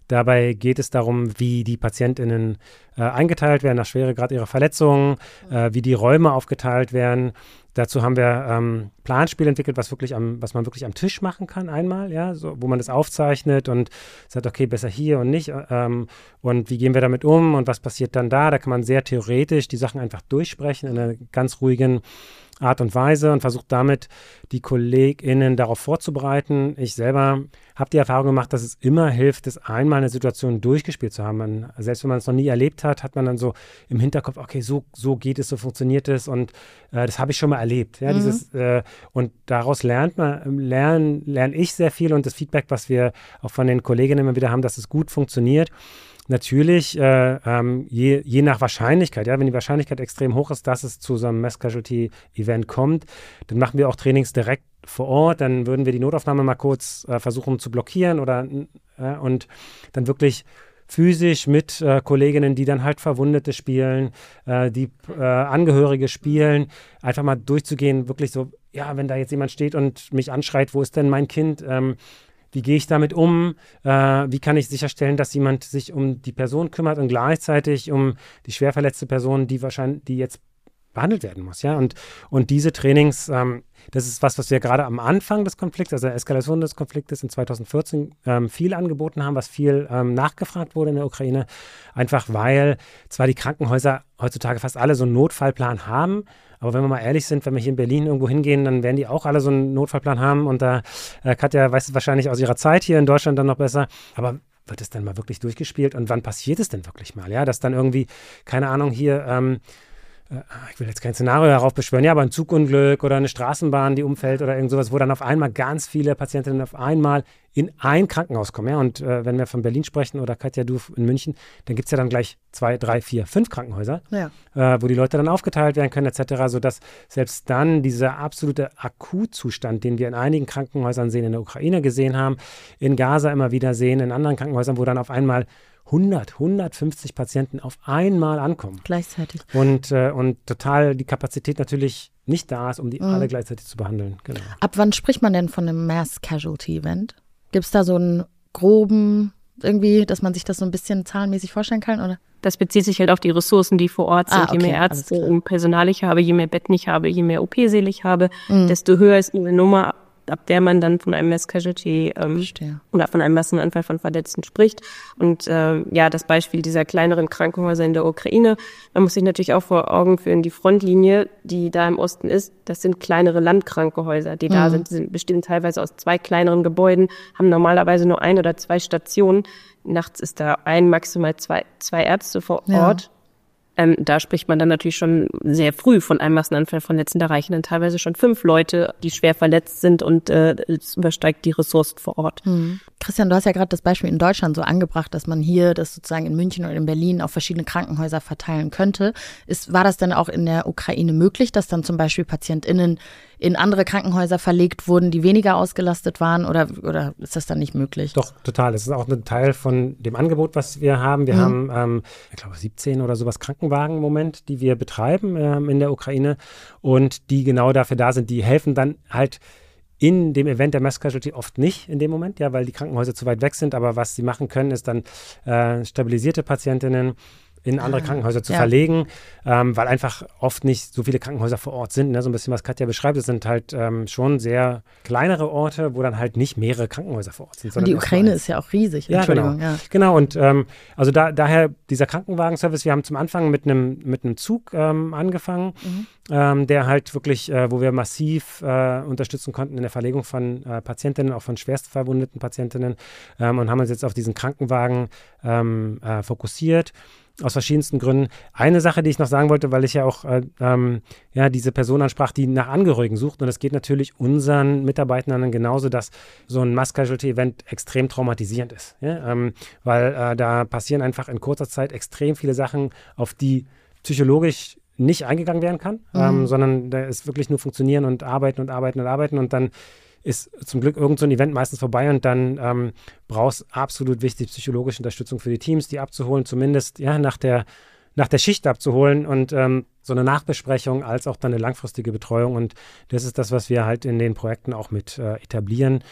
Dabei geht es darum, wie die PatientInnen äh, eingeteilt werden nach Schweregrad ihrer Verletzungen, äh, wie die Räume aufgeteilt werden. Dazu haben wir ähm, Planspiel entwickelt, was wirklich am, was man wirklich am Tisch machen kann einmal, ja, so, wo man das aufzeichnet und sagt, okay, besser hier und nicht. Ähm, und wie gehen wir damit um und was passiert dann da? Da kann man sehr theoretisch die Sachen einfach durchsprechen in einer ganz ruhigen Art und Weise und versucht damit, die KollegInnen darauf vorzubereiten. Ich selber habe die Erfahrung gemacht, dass es immer hilft, das einmal eine Situation durchgespielt zu haben. Man, selbst wenn man es noch nie erlebt hat, hat man dann so im Hinterkopf, okay, so, so geht es, so funktioniert es und äh, das habe ich schon mal erlebt. Ja, mhm. dieses, äh, und daraus lernt man, lerne lern ich sehr viel und das Feedback, was wir auch von den Kolleginnen immer wieder haben, dass es gut funktioniert. Natürlich, äh, ähm, je, je nach Wahrscheinlichkeit, ja, wenn die Wahrscheinlichkeit extrem hoch ist, dass es zu so einem Mass-Casualty-Event kommt, dann machen wir auch Trainings direkt vor Ort, dann würden wir die Notaufnahme mal kurz äh, versuchen zu blockieren oder äh, und dann wirklich physisch mit äh, Kolleginnen, die dann halt Verwundete spielen, äh, die äh, Angehörige spielen, einfach mal durchzugehen, wirklich so, ja, wenn da jetzt jemand steht und mich anschreit, wo ist denn mein Kind, ähm, wie gehe ich damit um? Äh, wie kann ich sicherstellen, dass jemand sich um die Person kümmert und gleichzeitig um die schwer verletzte Person, die wahrscheinlich, die jetzt behandelt werden muss, ja? Und, und diese Trainings, ähm, das ist was, was wir gerade am Anfang des Konflikts, also der Eskalation des Konfliktes in zweitausendvierzehn ähm, viel angeboten haben, was viel ähm, nachgefragt wurde in der Ukraine, einfach weil zwar die Krankenhäuser heutzutage fast alle so einen Notfallplan haben, aber wenn wir mal ehrlich sind, wenn wir hier in Berlin irgendwo hingehen, dann werden die auch alle so einen Notfallplan haben und da, äh, Katja weiß es wahrscheinlich aus ihrer Zeit hier in Deutschland dann noch besser, aber wird es dann mal wirklich durchgespielt und wann passiert es denn wirklich mal, ja, dass dann irgendwie, keine Ahnung, hier, ähm, ich will jetzt kein Szenario darauf beschwören, ja, aber ein Zugunglück oder eine Straßenbahn, die umfällt oder irgend sowas, wo dann auf einmal ganz viele Patientinnen auf einmal in ein Krankenhaus kommen. Ja? Und äh, wenn wir von Berlin sprechen oder Katja, du in München, dann gibt es ja dann gleich zwei, drei, vier, fünf Krankenhäuser, ja. äh, wo die Leute dann aufgeteilt werden können et cetera, sodass selbst dann dieser absolute Akutzustand, den wir in einigen Krankenhäusern sehen, in der Ukraine gesehen haben, in Gaza immer wieder sehen, in anderen Krankenhäusern, wo dann auf einmal hundert, hundertfünfzig Patienten auf einmal ankommen. Gleichzeitig. Und, äh, und total die Kapazität natürlich nicht da ist, um die mhm. alle gleichzeitig zu behandeln. Genau. Ab wann spricht man denn von einem Mass-Casualty-Event? Gibt es da so einen groben, irgendwie, dass man sich das so ein bisschen zahlenmäßig vorstellen kann, oder? Das bezieht sich halt auf die Ressourcen, die vor Ort sind. Ah, okay, je mehr Ärzte und Personal ich habe, je mehr Betten ich habe, je mehr O P-Säle ich habe, mhm. desto höher ist eine Nummer, ab der man dann von einem Mass-Casualty ähm, oder von einem Massenanfall von Verletzten spricht. Und äh, ja, das Beispiel dieser kleineren Krankenhäuser in der Ukraine, man muss sich natürlich auch vor Augen führen, die Frontlinie, die da im Osten ist, das sind kleinere Landkrankenhäuser, die mhm. da sind, die sind, bestehen teilweise aus zwei kleineren Gebäuden, haben normalerweise nur ein oder zwei Stationen. Nachts ist da ein, maximal zwei, zwei Ärzte vor Ort. Ja. Ähm, da spricht man dann natürlich schon sehr früh von einem Massenanfall von Verletzten. Da reichen dann teilweise schon fünf Leute, die schwer verletzt sind und äh, es übersteigt die Ressourcen vor Ort. Mhm. Christian, du hast ja gerade das Beispiel in Deutschland so angebracht, dass man hier das sozusagen in München oder in Berlin auf verschiedene Krankenhäuser verteilen könnte. Ist, war das denn auch in der Ukraine möglich, dass dann zum Beispiel PatientInnen in andere Krankenhäuser verlegt wurden, die weniger ausgelastet waren, oder, oder ist das dann nicht möglich? Doch, total. Das ist auch ein Teil von dem Angebot, was wir haben. Wir mhm. haben, ähm, ich glaube, siebzehn oder sowas Krankenwagen im Moment, die wir betreiben ähm, in der Ukraine und die genau dafür da sind. Die helfen dann halt in dem Event der Mass Casualty oft nicht in dem Moment, ja, weil die Krankenhäuser zu weit weg sind. Aber was sie machen können, ist dann äh, stabilisierte Patientinnen in andere ah, Krankenhäuser zu ja. verlegen, ähm, weil einfach oft nicht so viele Krankenhäuser vor Ort sind. Ne? So ein bisschen, was Katja beschreibt, es sind halt ähm, schon sehr kleinere Orte, wo dann halt nicht mehrere Krankenhäuser vor Ort sind. Und die Ukraine ist ja auch riesig, ja, Entschuldigung. Genau, ja. genau. Und ähm, also da, daher dieser Krankenwagenservice, wir haben zum Anfang mit einem mit einem Zug ähm, angefangen, mhm. ähm, der halt wirklich, äh, wo wir massiv äh, unterstützen konnten in der Verlegung von äh, Patientinnen, auch von schwerst verwundeten Patientinnen ähm, und haben uns jetzt auf diesen Krankenwagen ähm, äh, fokussiert. Aus verschiedensten Gründen. Eine Sache, die ich noch sagen wollte, weil ich ja auch äh, ähm, ja, diese Person ansprach, die nach Angehörigen sucht. Und es geht natürlich unseren Mitarbeitern genauso, dass so ein Mass-Casualty-Event extrem traumatisierend ist. Ja? Ähm, weil äh, da passieren einfach in kurzer Zeit extrem viele Sachen, auf die psychologisch nicht eingegangen werden kann, mhm. ähm, sondern da ist wirklich nur funktionieren und arbeiten und arbeiten und arbeiten und dann ist zum Glück irgend so ein Event meistens vorbei und dann ähm, brauchst absolut wichtig psychologische Unterstützung für die Teams, die abzuholen, zumindest ja nach der, nach der Schicht abzuholen und ähm, so eine Nachbesprechung als auch dann eine langfristige Betreuung und das ist das, was wir halt in den Projekten auch mit äh, etablieren.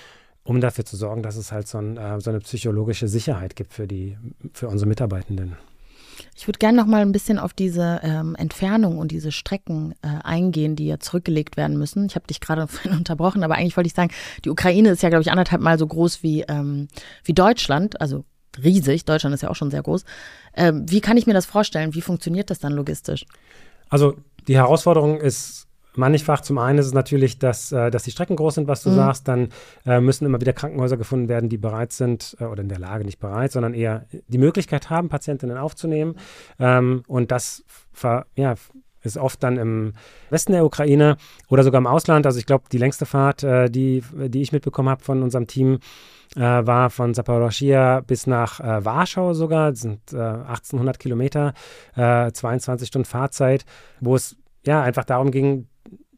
um dafür zu sorgen, dass es halt so, ein, äh, so eine psychologische Sicherheit gibt für, die, für unsere Mitarbeitenden. Ich würde gerne noch mal ein bisschen auf diese ähm, Entfernung und diese Strecken äh, eingehen, die ja zurückgelegt werden müssen. Ich habe dich gerade unterbrochen, aber eigentlich wollte ich sagen, die Ukraine ist ja, glaube ich, anderthalb Mal so groß wie, ähm, wie Deutschland, also riesig. Deutschland ist ja auch schon sehr groß. Ähm, wie kann ich mir das vorstellen? Wie funktioniert das dann logistisch? Also die Herausforderung ist mannigfach. Zum einen ist es natürlich, dass, äh, dass die Strecken groß sind, was du mhm. sagst. Dann äh, müssen immer wieder Krankenhäuser gefunden werden, die bereit sind, äh, oder in der Lage, nicht bereit, sondern eher die Möglichkeit haben, Patientinnen aufzunehmen. Ähm, und das ver, ja, ist oft dann im Westen der Ukraine oder sogar im Ausland. Also ich glaube, die längste Fahrt, äh, die, die ich mitbekommen habe von unserem Team, äh, war von Zaporozhye bis nach äh, Warschau sogar. Das sind äh, achtzehnhundert Kilometer, äh, zweiundzwanzig Stunden Fahrzeit, wo es ja einfach darum ging,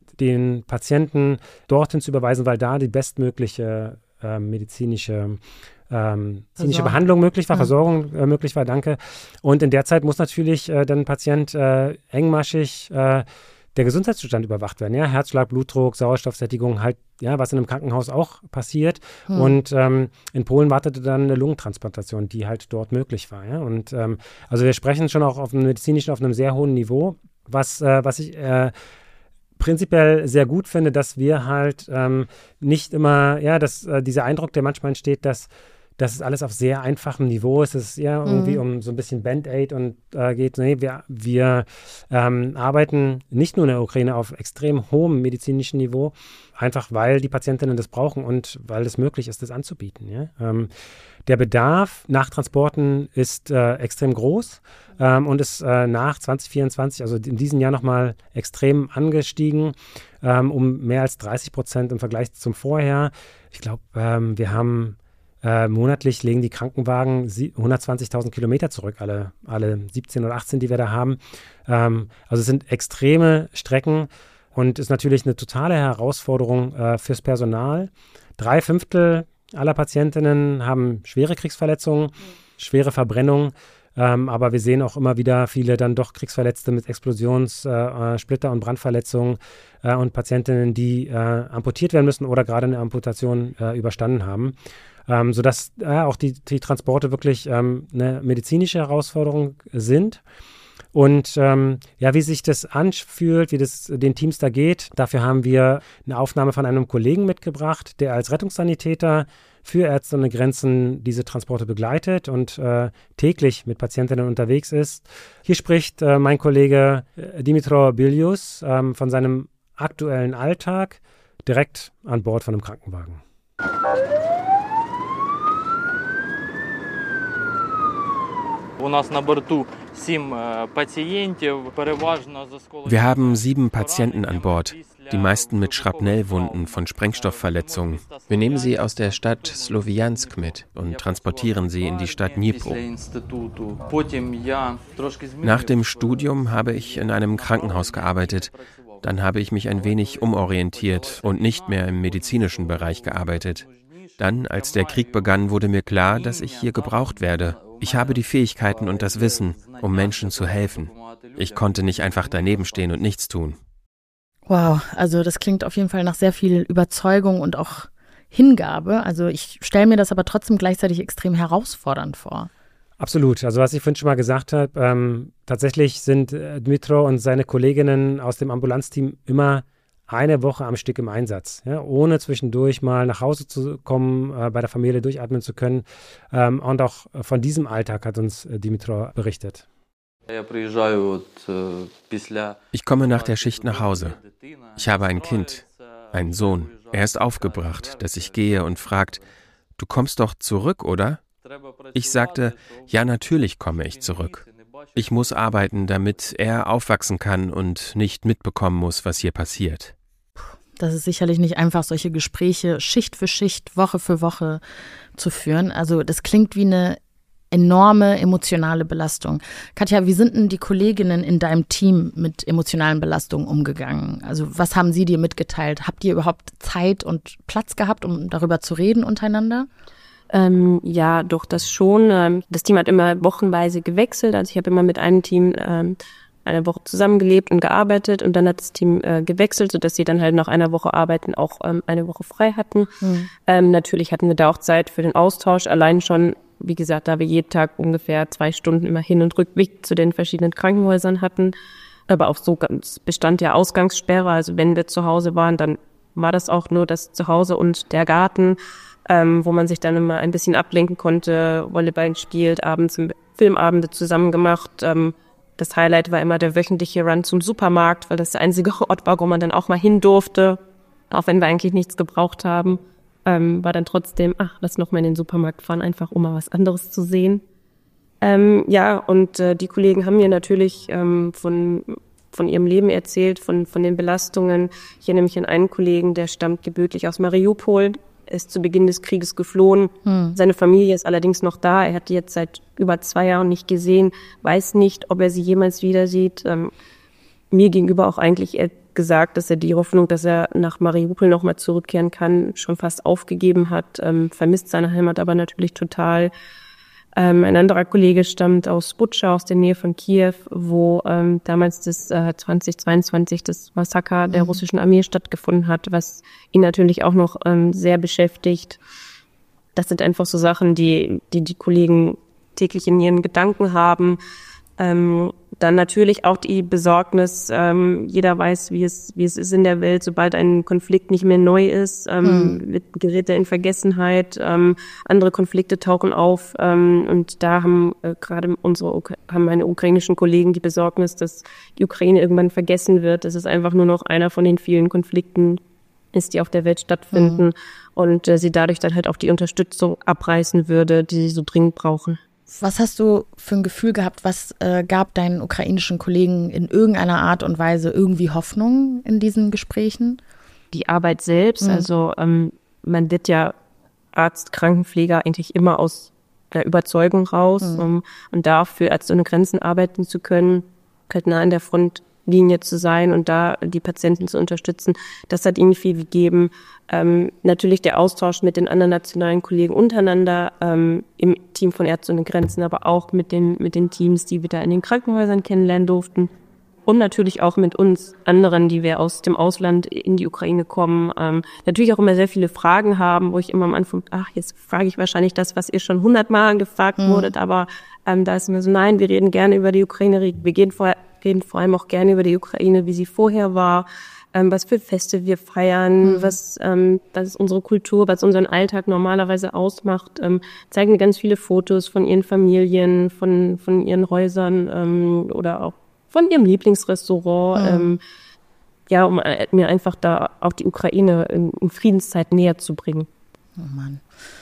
den Patienten dorthin zu überweisen, weil da die bestmögliche äh, medizinische, ähm, medizinische Behandlung möglich war, ja. Versorgung äh, möglich war, danke. Und in der Zeit muss natürlich äh, dann ein Patient äh, engmaschig äh, der Gesundheitszustand überwacht werden. Ja? Herzschlag, Blutdruck, Sauerstoffsättigung, halt, ja, was in einem Krankenhaus auch passiert. Hm. Und ähm, in Polen wartete dann eine Lungentransplantation, die halt dort möglich war. Ja? Und ähm, also wir sprechen schon auch auf einem medizinischen, auf einem sehr hohen Niveau, was, äh, was ich äh, prinzipiell sehr gut finde, dass wir halt ähm, nicht immer, ja, dass äh, dieser Eindruck, der manchmal entsteht, dass, dass es alles auf sehr einfachem Niveau ist, es eher mhm. irgendwie um so ein bisschen Band-Aid und äh, geht, nee, wir, wir ähm, arbeiten nicht nur in der Ukraine auf extrem hohem medizinischen Niveau, einfach weil die Patientinnen das brauchen und weil es möglich ist, das anzubieten. Ja? Ähm, der Bedarf nach Transporten ist äh, extrem groß ähm, und ist äh, nach zwanzig vierundzwanzig, also in diesem Jahr nochmal extrem angestiegen, ähm, um mehr als dreißig Prozent im Vergleich zum Vorher. Ich glaube, ähm, wir haben äh, monatlich legen die Krankenwagen hundertzwanzigtausend Kilometer zurück, alle, alle siebzehn oder achtzehn, die wir da haben. Ähm, also es sind extreme Strecken und ist natürlich eine totale Herausforderung äh, fürs Personal. Drei Fünftel aller Patientinnen haben schwere Kriegsverletzungen, schwere Verbrennungen, ähm, aber wir sehen auch immer wieder viele dann doch Kriegsverletzte mit Explosions-, äh, Splitter- und Brandverletzungen äh, und Patientinnen, die äh, amputiert werden müssen oder gerade eine Amputation äh, überstanden haben, ähm, sodass äh, auch die, die Transporte wirklich ähm, eine medizinische Herausforderung sind. Und ähm, ja, wie sich das anfühlt, wie das den Teams da geht, dafür haben wir eine Aufnahme von einem Kollegen mitgebracht, der als Rettungssanitäter für Ärzte ohne Grenzen diese Transporte begleitet und äh, täglich mit Patientinnen unterwegs ist. Hier spricht äh, mein Kollege äh, Dimitro Bilius ähm, von seinem aktuellen Alltag direkt an Bord von einem Krankenwagen. Wir haben sieben Patienten an Bord, die meisten mit Schrapnellwunden von Sprengstoffverletzungen. Wir nehmen sie aus der Stadt Slowiansk mit und transportieren sie in die Stadt Dnipro. Nach dem Studium habe ich in einem Krankenhaus gearbeitet. Dann habe ich mich ein wenig umorientiert und nicht mehr im medizinischen Bereich gearbeitet. Dann, als der Krieg begann, wurde mir klar, dass ich hier gebraucht werde. Ich habe die Fähigkeiten und das Wissen, um Menschen zu helfen. Ich konnte nicht einfach daneben stehen und nichts tun. Wow, also das klingt auf jeden Fall nach sehr viel Überzeugung und auch Hingabe. Also ich stelle mir das aber trotzdem gleichzeitig extrem herausfordernd vor. Absolut. Also was ich vorhin schon mal gesagt habe, ähm, tatsächlich sind äh, Dmitro und seine Kolleginnen aus dem Ambulanzteam immer eine Woche am Stück im Einsatz, ja, ohne zwischendurch mal nach Hause zu kommen, äh, bei der Familie durchatmen zu können. Ähm, und auch von diesem Alltag hat uns äh, Dimitro berichtet. Ich komme nach der Schicht nach Hause. Ich habe ein Kind, einen Sohn. Er ist aufgebracht, dass ich gehe und fragt, du kommst doch zurück, oder? Ich sagte, ja, natürlich komme ich zurück. Ich muss arbeiten, damit er aufwachsen kann und nicht mitbekommen muss, was hier passiert. Das ist sicherlich nicht einfach, solche Gespräche Schicht für Schicht, Woche für Woche zu führen. Also das klingt wie eine enorme emotionale Belastung. Katja, wie sind denn die Kolleginnen in deinem Team mit emotionalen Belastungen umgegangen? Also was haben sie dir mitgeteilt? Habt ihr überhaupt Zeit und Platz gehabt, um darüber zu reden untereinander? Ähm, ja, doch, das schon. Ähm, das Team hat immer wochenweise gewechselt. Also ich habe immer mit einem Team ähm, eine Woche zusammengelebt und gearbeitet und dann hat das Team äh, gewechselt, sodass sie dann halt nach einer Woche Arbeiten auch ähm, eine Woche frei hatten. Mhm. Ähm, natürlich hatten wir da auch Zeit für den Austausch, allein schon, wie gesagt, da wir jeden Tag ungefähr zwei Stunden immer Hin- und Rückweg zu den verschiedenen Krankenhäusern hatten. Aber auch so ganz bestand ja Ausgangssperre, also wenn wir zu Hause waren, dann war das auch nur das Zuhause und der Garten, ähm, wo man sich dann immer ein bisschen ablenken konnte, Volleyball gespielt, abends Filmabende zusammen gemacht. Ähm, das Highlight war immer der wöchentliche Run zum Supermarkt, weil das der einzige Ort war, wo man dann auch mal hin durfte, auch wenn wir eigentlich nichts gebraucht haben. Ähm, war dann trotzdem, ach, lass noch mal in den Supermarkt fahren, einfach um mal was anderes zu sehen. Ähm, ja, und äh, die Kollegen haben mir natürlich ähm, von von ihrem Leben erzählt, von von den Belastungen. Ich erinnere mich an einen Kollegen, der stammt gebürtig aus Mariupol, ist zu Beginn des Krieges geflohen. Hm. Seine Familie ist allerdings noch da. Er hat die jetzt seit über zwei Jahren nicht gesehen, weiß nicht, ob er sie jemals wieder sieht. Ähm, mir gegenüber auch eigentlich gesagt, dass er die Hoffnung, dass er nach Mariupol nochmal zurückkehren kann, schon fast aufgegeben hat, ähm, vermisst seine Heimat aber natürlich total. Ähm, ein anderer Kollege stammt aus Butscha, aus der Nähe von Kiew, wo ähm, damals das äh, zweitausendzweiundzwanzig das Massaker der russischen Armee stattgefunden hat, was ihn natürlich auch noch ähm, sehr beschäftigt. Das sind einfach so Sachen, die die, die Kollegen täglich in ihren Gedanken haben. Ähm, dann natürlich auch die Besorgnis, ähm, jeder weiß, wie es wie es ist in der Welt, sobald ein Konflikt nicht mehr neu ist, ähm, mhm. wird, gerät er in Vergessenheit, ähm, andere Konflikte tauchen auf ähm, und da haben äh, gerade unsere haben meine ukrainischen Kollegen die Besorgnis, dass die Ukraine irgendwann vergessen wird, dass es einfach nur noch einer von den vielen Konflikten ist, die auf der Welt stattfinden mhm. und äh, sie dadurch dann halt auch die Unterstützung abreißen würde, die sie so dringend brauchen. Was hast du für ein Gefühl gehabt, was äh, gab deinen ukrainischen Kollegen in irgendeiner Art und Weise irgendwie Hoffnung in diesen Gesprächen? Die Arbeit selbst, mhm. also ähm, man wird ja Arzt, Krankenpfleger eigentlich immer aus der Überzeugung raus, mhm. um, und dafür Ärzte ohne Grenzen arbeiten zu können, halt nah an der Frontlinie zu sein und da die Patienten zu unterstützen. Das hat ihnen viel gegeben. Ähm, natürlich der Austausch mit den anderen nationalen Kollegen untereinander, ähm, im Team von Ärzte ohne Grenzen, aber auch mit den, mit den Teams, die wir da in den Krankenhäusern kennenlernen durften. Und natürlich auch mit uns anderen, die wir aus dem Ausland in die Ukraine kommen. Ähm, natürlich auch immer sehr viele Fragen haben, wo ich immer am Anfang, ach, jetzt frage ich wahrscheinlich das, was ihr schon hundertmal gefragt mhm. wurdet, aber ähm, da ist mir so, nein, wir reden gerne über die Ukraine, wir gehen vor, reden vor allem auch gerne über die Ukraine, wie sie vorher war. Ähm, was für Feste wir feiern, mhm. was, ähm, was unsere Kultur, was unseren Alltag normalerweise ausmacht, ähm, zeigen ganz viele Fotos von ihren Familien, von von ihren Häusern ähm, oder auch von ihrem Lieblingsrestaurant, mhm. ähm, ja, um äh, mir einfach da auch die Ukraine in, in Friedenszeit näher zu bringen. Oh Mann.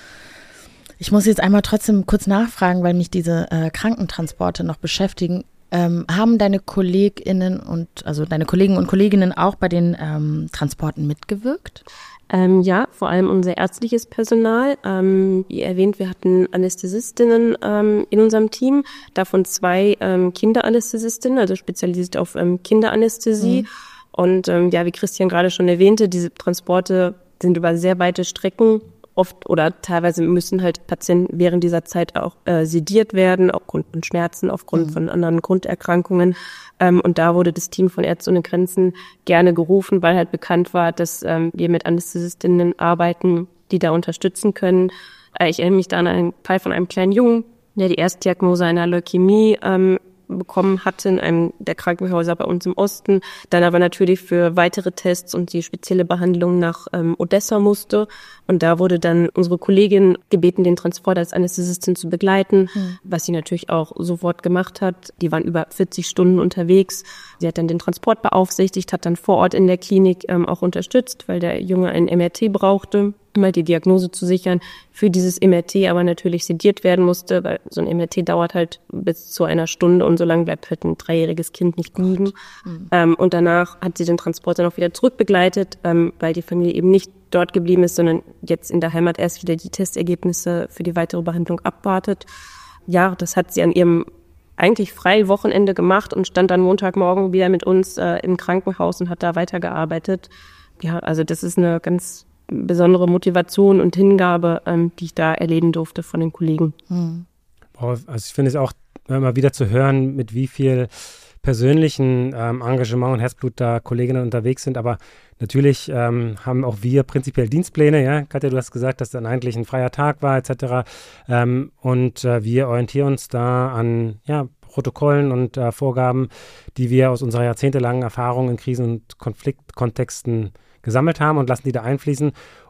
Ich muss jetzt einmal trotzdem kurz nachfragen, weil mich diese äh, Krankentransporte noch beschäftigen. Ähm, haben deine KollegInnen und, also deine Kollegen und Kolleginnen auch bei den ähm, Transporten mitgewirkt? Ähm, ja, vor allem unser ärztliches Personal. Ähm, wie erwähnt, wir hatten Anästhesistinnen ähm, in unserem Team, davon zwei ähm, Kinderanästhesistinnen, also spezialisiert auf ähm, Kinderanästhesie. Mhm. Und ähm, ja, wie Christian gerade schon erwähnte, diese Transporte sind über sehr weite Strecken. Oft oder teilweise müssen halt Patienten während dieser Zeit auch äh, sediert werden, aufgrund von Schmerzen, aufgrund mhm. von anderen Grunderkrankungen. Ähm, und da wurde das Team von Ärzte ohne Grenzen gerne gerufen, weil halt bekannt war, dass ähm, wir mit Anästhesistinnen arbeiten, die da unterstützen können. Äh, ich erinnere mich da an einen Fall von einem kleinen Jungen, der die Erstdiagnose einer Leukämie ähm, bekommen hatte in einem der Krankenhäuser bei uns im Osten, dann aber natürlich für weitere Tests und die spezielle Behandlung nach ähm, Odessa musste. Und da wurde dann unsere Kollegin gebeten, den Transport als Anästhesistin zu begleiten, mhm. was sie natürlich auch sofort gemacht hat. Die waren über vierzig Stunden unterwegs. Sie hat dann den Transport beaufsichtigt, hat dann vor Ort in der Klinik ähm, auch unterstützt, weil der Junge ein M R T brauchte, um halt die Diagnose zu sichern, für dieses M R T aber natürlich sediert werden musste, weil so ein M R T dauert halt bis zu einer Stunde und so lange bleibt halt ein dreijähriges Kind nicht liegen. Mhm. Ähm, und danach hat sie den Transport dann auch wieder zurückbegleitet, ähm, weil die Familie eben nicht dort geblieben ist, sondern jetzt in der Heimat erst wieder die Testergebnisse für die weitere Behandlung abwartet. Ja, das hat sie an ihrem eigentlich freien Wochenende gemacht und stand dann Montagmorgen wieder mit uns äh, im Krankenhaus und hat da weitergearbeitet. Ja, also das ist eine ganz besondere Motivation und Hingabe, ähm, die ich da erleben durfte von den Kollegen. Mhm. Also ich finde es auch immer wieder zu hören, mit wie viel persönlichen ähm, Engagement und Herzblut da Kolleginnen unterwegs sind, aber natürlich ähm, haben auch wir prinzipiell Dienstpläne, ja, Katja, du hast gesagt, dass dann eigentlich ein freier Tag war, et cetera. Ähm, und äh, wir orientieren uns da an, ja, Protokollen und äh, Vorgaben, die wir aus unserer jahrzehntelangen Erfahrung in Krisen- und Konfliktkontexten gesammelt haben und lassen die da einfließen,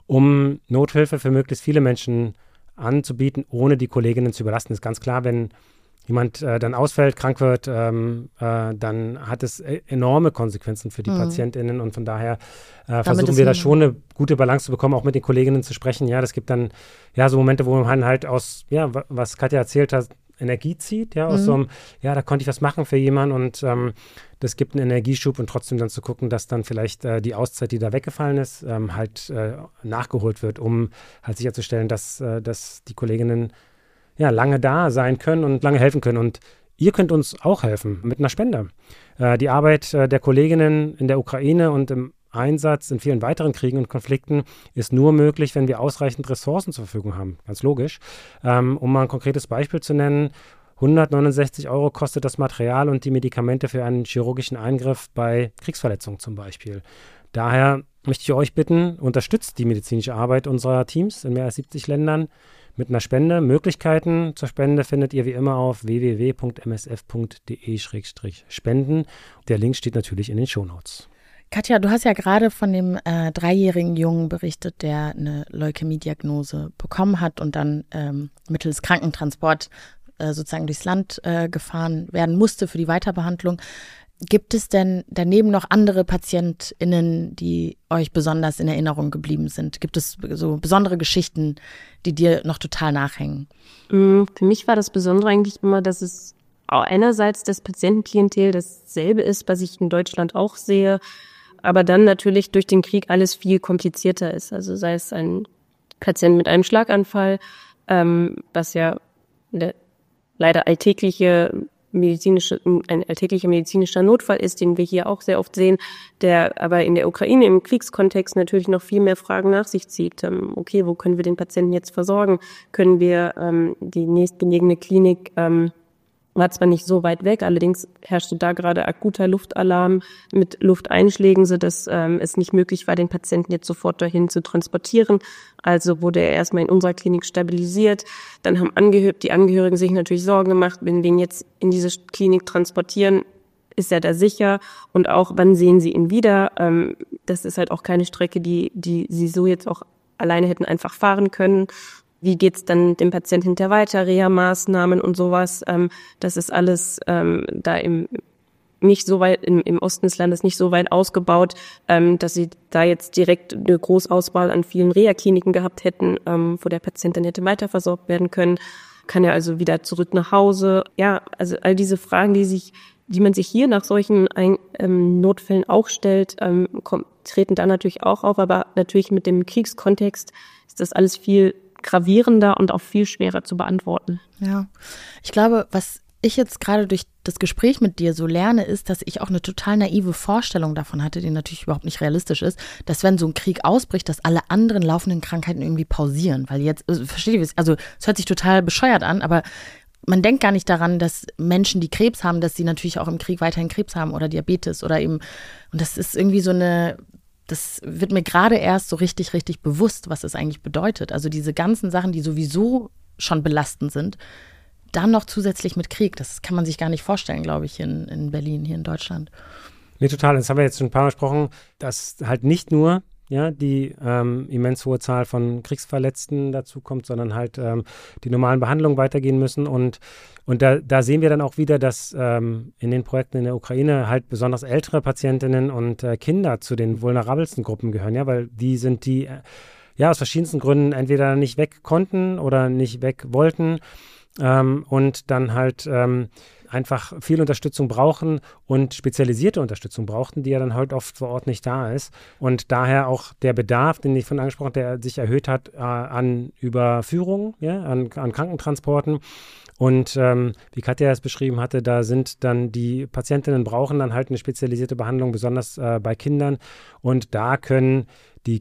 um Nothilfe für möglichst viele Menschen anzubieten, ohne die Kolleginnen zu überlasten. Das ist ganz klar, wenn jemand äh, dann ausfällt, krank wird, ähm, äh, dann hat es e- enorme Konsequenzen für die mhm. PatientInnen und von daher äh, versuchen wir da schon eine gute Balance zu bekommen, auch mit den Kolleginnen zu sprechen. Ja, das gibt dann ja so Momente, wo man halt aus, ja, was Katja erzählt hat, Energie zieht, ja, aus mhm. so einem, ja, da konnte ich was machen für jemanden und ähm, das gibt einen Energieschub und trotzdem dann zu gucken, dass dann vielleicht äh, die Auszeit, die da weggefallen ist, ähm, halt äh, nachgeholt wird, um halt sicherzustellen, dass, äh, dass die Kolleginnen ja lange da sein können und lange helfen können. Und ihr könnt uns auch helfen mit einer Spende. Äh, die Arbeit äh, der Kolleginnen in der Ukraine und im Einsatz in vielen weiteren Kriegen und Konflikten ist nur möglich, wenn wir ausreichend Ressourcen zur Verfügung haben. Ganz logisch. Ähm, um mal ein konkretes Beispiel zu nennen, hundertneunundsechzig Euro kostet das Material und die Medikamente für einen chirurgischen Eingriff bei Kriegsverletzungen zum Beispiel. Daher möchte ich euch bitten, unterstützt die medizinische Arbeit unserer Teams in mehr als siebzig Ländern mit einer Spende. Möglichkeiten zur Spende findet ihr wie immer auf w w w punkt m s f punkt d e slash spenden. Der Link steht natürlich in den Shownotes. Katja, du hast ja gerade von dem äh, dreijährigen Jungen berichtet, der eine Leukämie-Diagnose bekommen hat und dann ähm, mittels Krankentransport äh, sozusagen durchs Land äh, gefahren werden musste für die Weiterbehandlung. Gibt es denn daneben noch andere PatientInnen, die euch besonders in Erinnerung geblieben sind? Gibt es so besondere Geschichten, die dir noch total nachhängen? Für mich war das Besondere eigentlich immer, dass es auch einerseits das Patientenklientel dasselbe ist, was ich in Deutschland auch sehe, aber dann natürlich durch den Krieg alles viel komplizierter ist. Also sei es ein Patient mit einem Schlaganfall, ähm, was ja eine leider alltägliche medizinische, ein alltäglicher medizinischer Notfall ist, den wir hier auch sehr oft sehen, der aber in der Ukraine im Kriegskontext natürlich noch viel mehr Fragen nach sich zieht. Ähm, okay, wo können wir den Patienten jetzt versorgen? Können wir ähm, die nächstgelegene Klinik ähm, war zwar nicht so weit weg, allerdings herrschte da gerade akuter Luftalarm mit Lufteinschlägen, sodass ähm, es nicht möglich war, den Patienten jetzt sofort dahin zu transportieren. Also wurde er erstmal in unserer Klinik stabilisiert. Dann haben Angehör- die Angehörigen sich natürlich Sorgen gemacht, wenn wir ihn jetzt in diese Klinik transportieren, ist er da sicher? Und auch, wann sehen sie ihn wieder? Ähm, das ist halt auch keine Strecke, die, die sie so jetzt auch alleine hätten einfach fahren können. Wie geht's dann dem Patienten hinterher weiter, Reha-Maßnahmen und sowas. Ähm, das ist alles ähm, da im nicht so weit im, im Osten des Landes nicht so weit ausgebaut, ähm, dass sie da jetzt direkt eine Großauswahl an vielen Reha-Kliniken gehabt hätten, ähm, wo der Patient dann hätte weiterversorgt werden können. Kann er also wieder zurück nach Hause? Ja, also all diese Fragen, die sich, die man sich hier nach solchen ein, ähm, Notfällen auch stellt, ähm, kommt, treten da natürlich auch auf, aber natürlich mit dem Kriegskontext ist das alles viel gravierender und auch viel schwerer zu beantworten. Ja, ich glaube, was ich jetzt gerade durch das Gespräch mit dir so lerne, ist, dass ich auch eine total naive Vorstellung davon hatte, die natürlich überhaupt nicht realistisch ist, dass wenn so ein Krieg ausbricht, dass alle anderen laufenden Krankheiten irgendwie pausieren. Weil jetzt, also, versteht ihr, also es hört sich total bescheuert an, aber man denkt gar nicht daran, dass Menschen, die Krebs haben, dass sie natürlich auch im Krieg weiterhin Krebs haben oder Diabetes oder eben, und das ist irgendwie so eine, das wird mir gerade erst so richtig, richtig bewusst, was es eigentlich bedeutet. Also diese ganzen Sachen, die sowieso schon belastend sind, dann noch zusätzlich mit Krieg. Das kann man sich gar nicht vorstellen, glaube ich, in, in Berlin, hier in Deutschland. Nee, total. Das haben wir jetzt schon ein paar Mal gesprochen, dass halt nicht nur ja, die ähm, immens hohe Zahl von Kriegsverletzten dazu kommt, sondern halt ähm, die normalen Behandlungen weitergehen müssen. Und, und da, da sehen wir dann auch wieder, dass ähm, in den Projekten in der Ukraine halt besonders ältere Patientinnen und äh, Kinder zu den vulnerabelsten Gruppen gehören, ja, weil die sind die äh, ja aus verschiedensten Gründen entweder nicht weg konnten oder nicht weg wollten ähm, und dann halt ähm, einfach viel Unterstützung brauchen und spezialisierte Unterstützung brauchten, die ja dann halt oft vor Ort nicht da ist. Und daher auch der Bedarf, den ich von angesprochen habe, der sich erhöht hat äh, an Überführung, ja, an, an Krankentransporten. Und ähm, wie Katja es beschrieben hatte, da sind dann die Patientinnen brauchen dann halt eine spezialisierte Behandlung, besonders äh, bei Kindern. Und da können die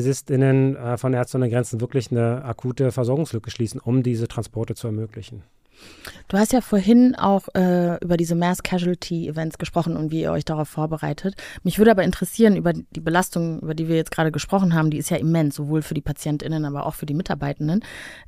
Kinderanästhesistinnen äh, von Ärzte ohne Grenzen wirklich eine akute Versorgungslücke schließen, um diese Transporte zu ermöglichen. Du hast ja vorhin auch äh, über diese Mass Casualty Events gesprochen und wie ihr euch darauf vorbereitet. Mich würde aber interessieren, über die Belastung, über die wir jetzt gerade gesprochen haben, die ist ja immens, sowohl für die PatientInnen, aber auch für die Mitarbeitenden.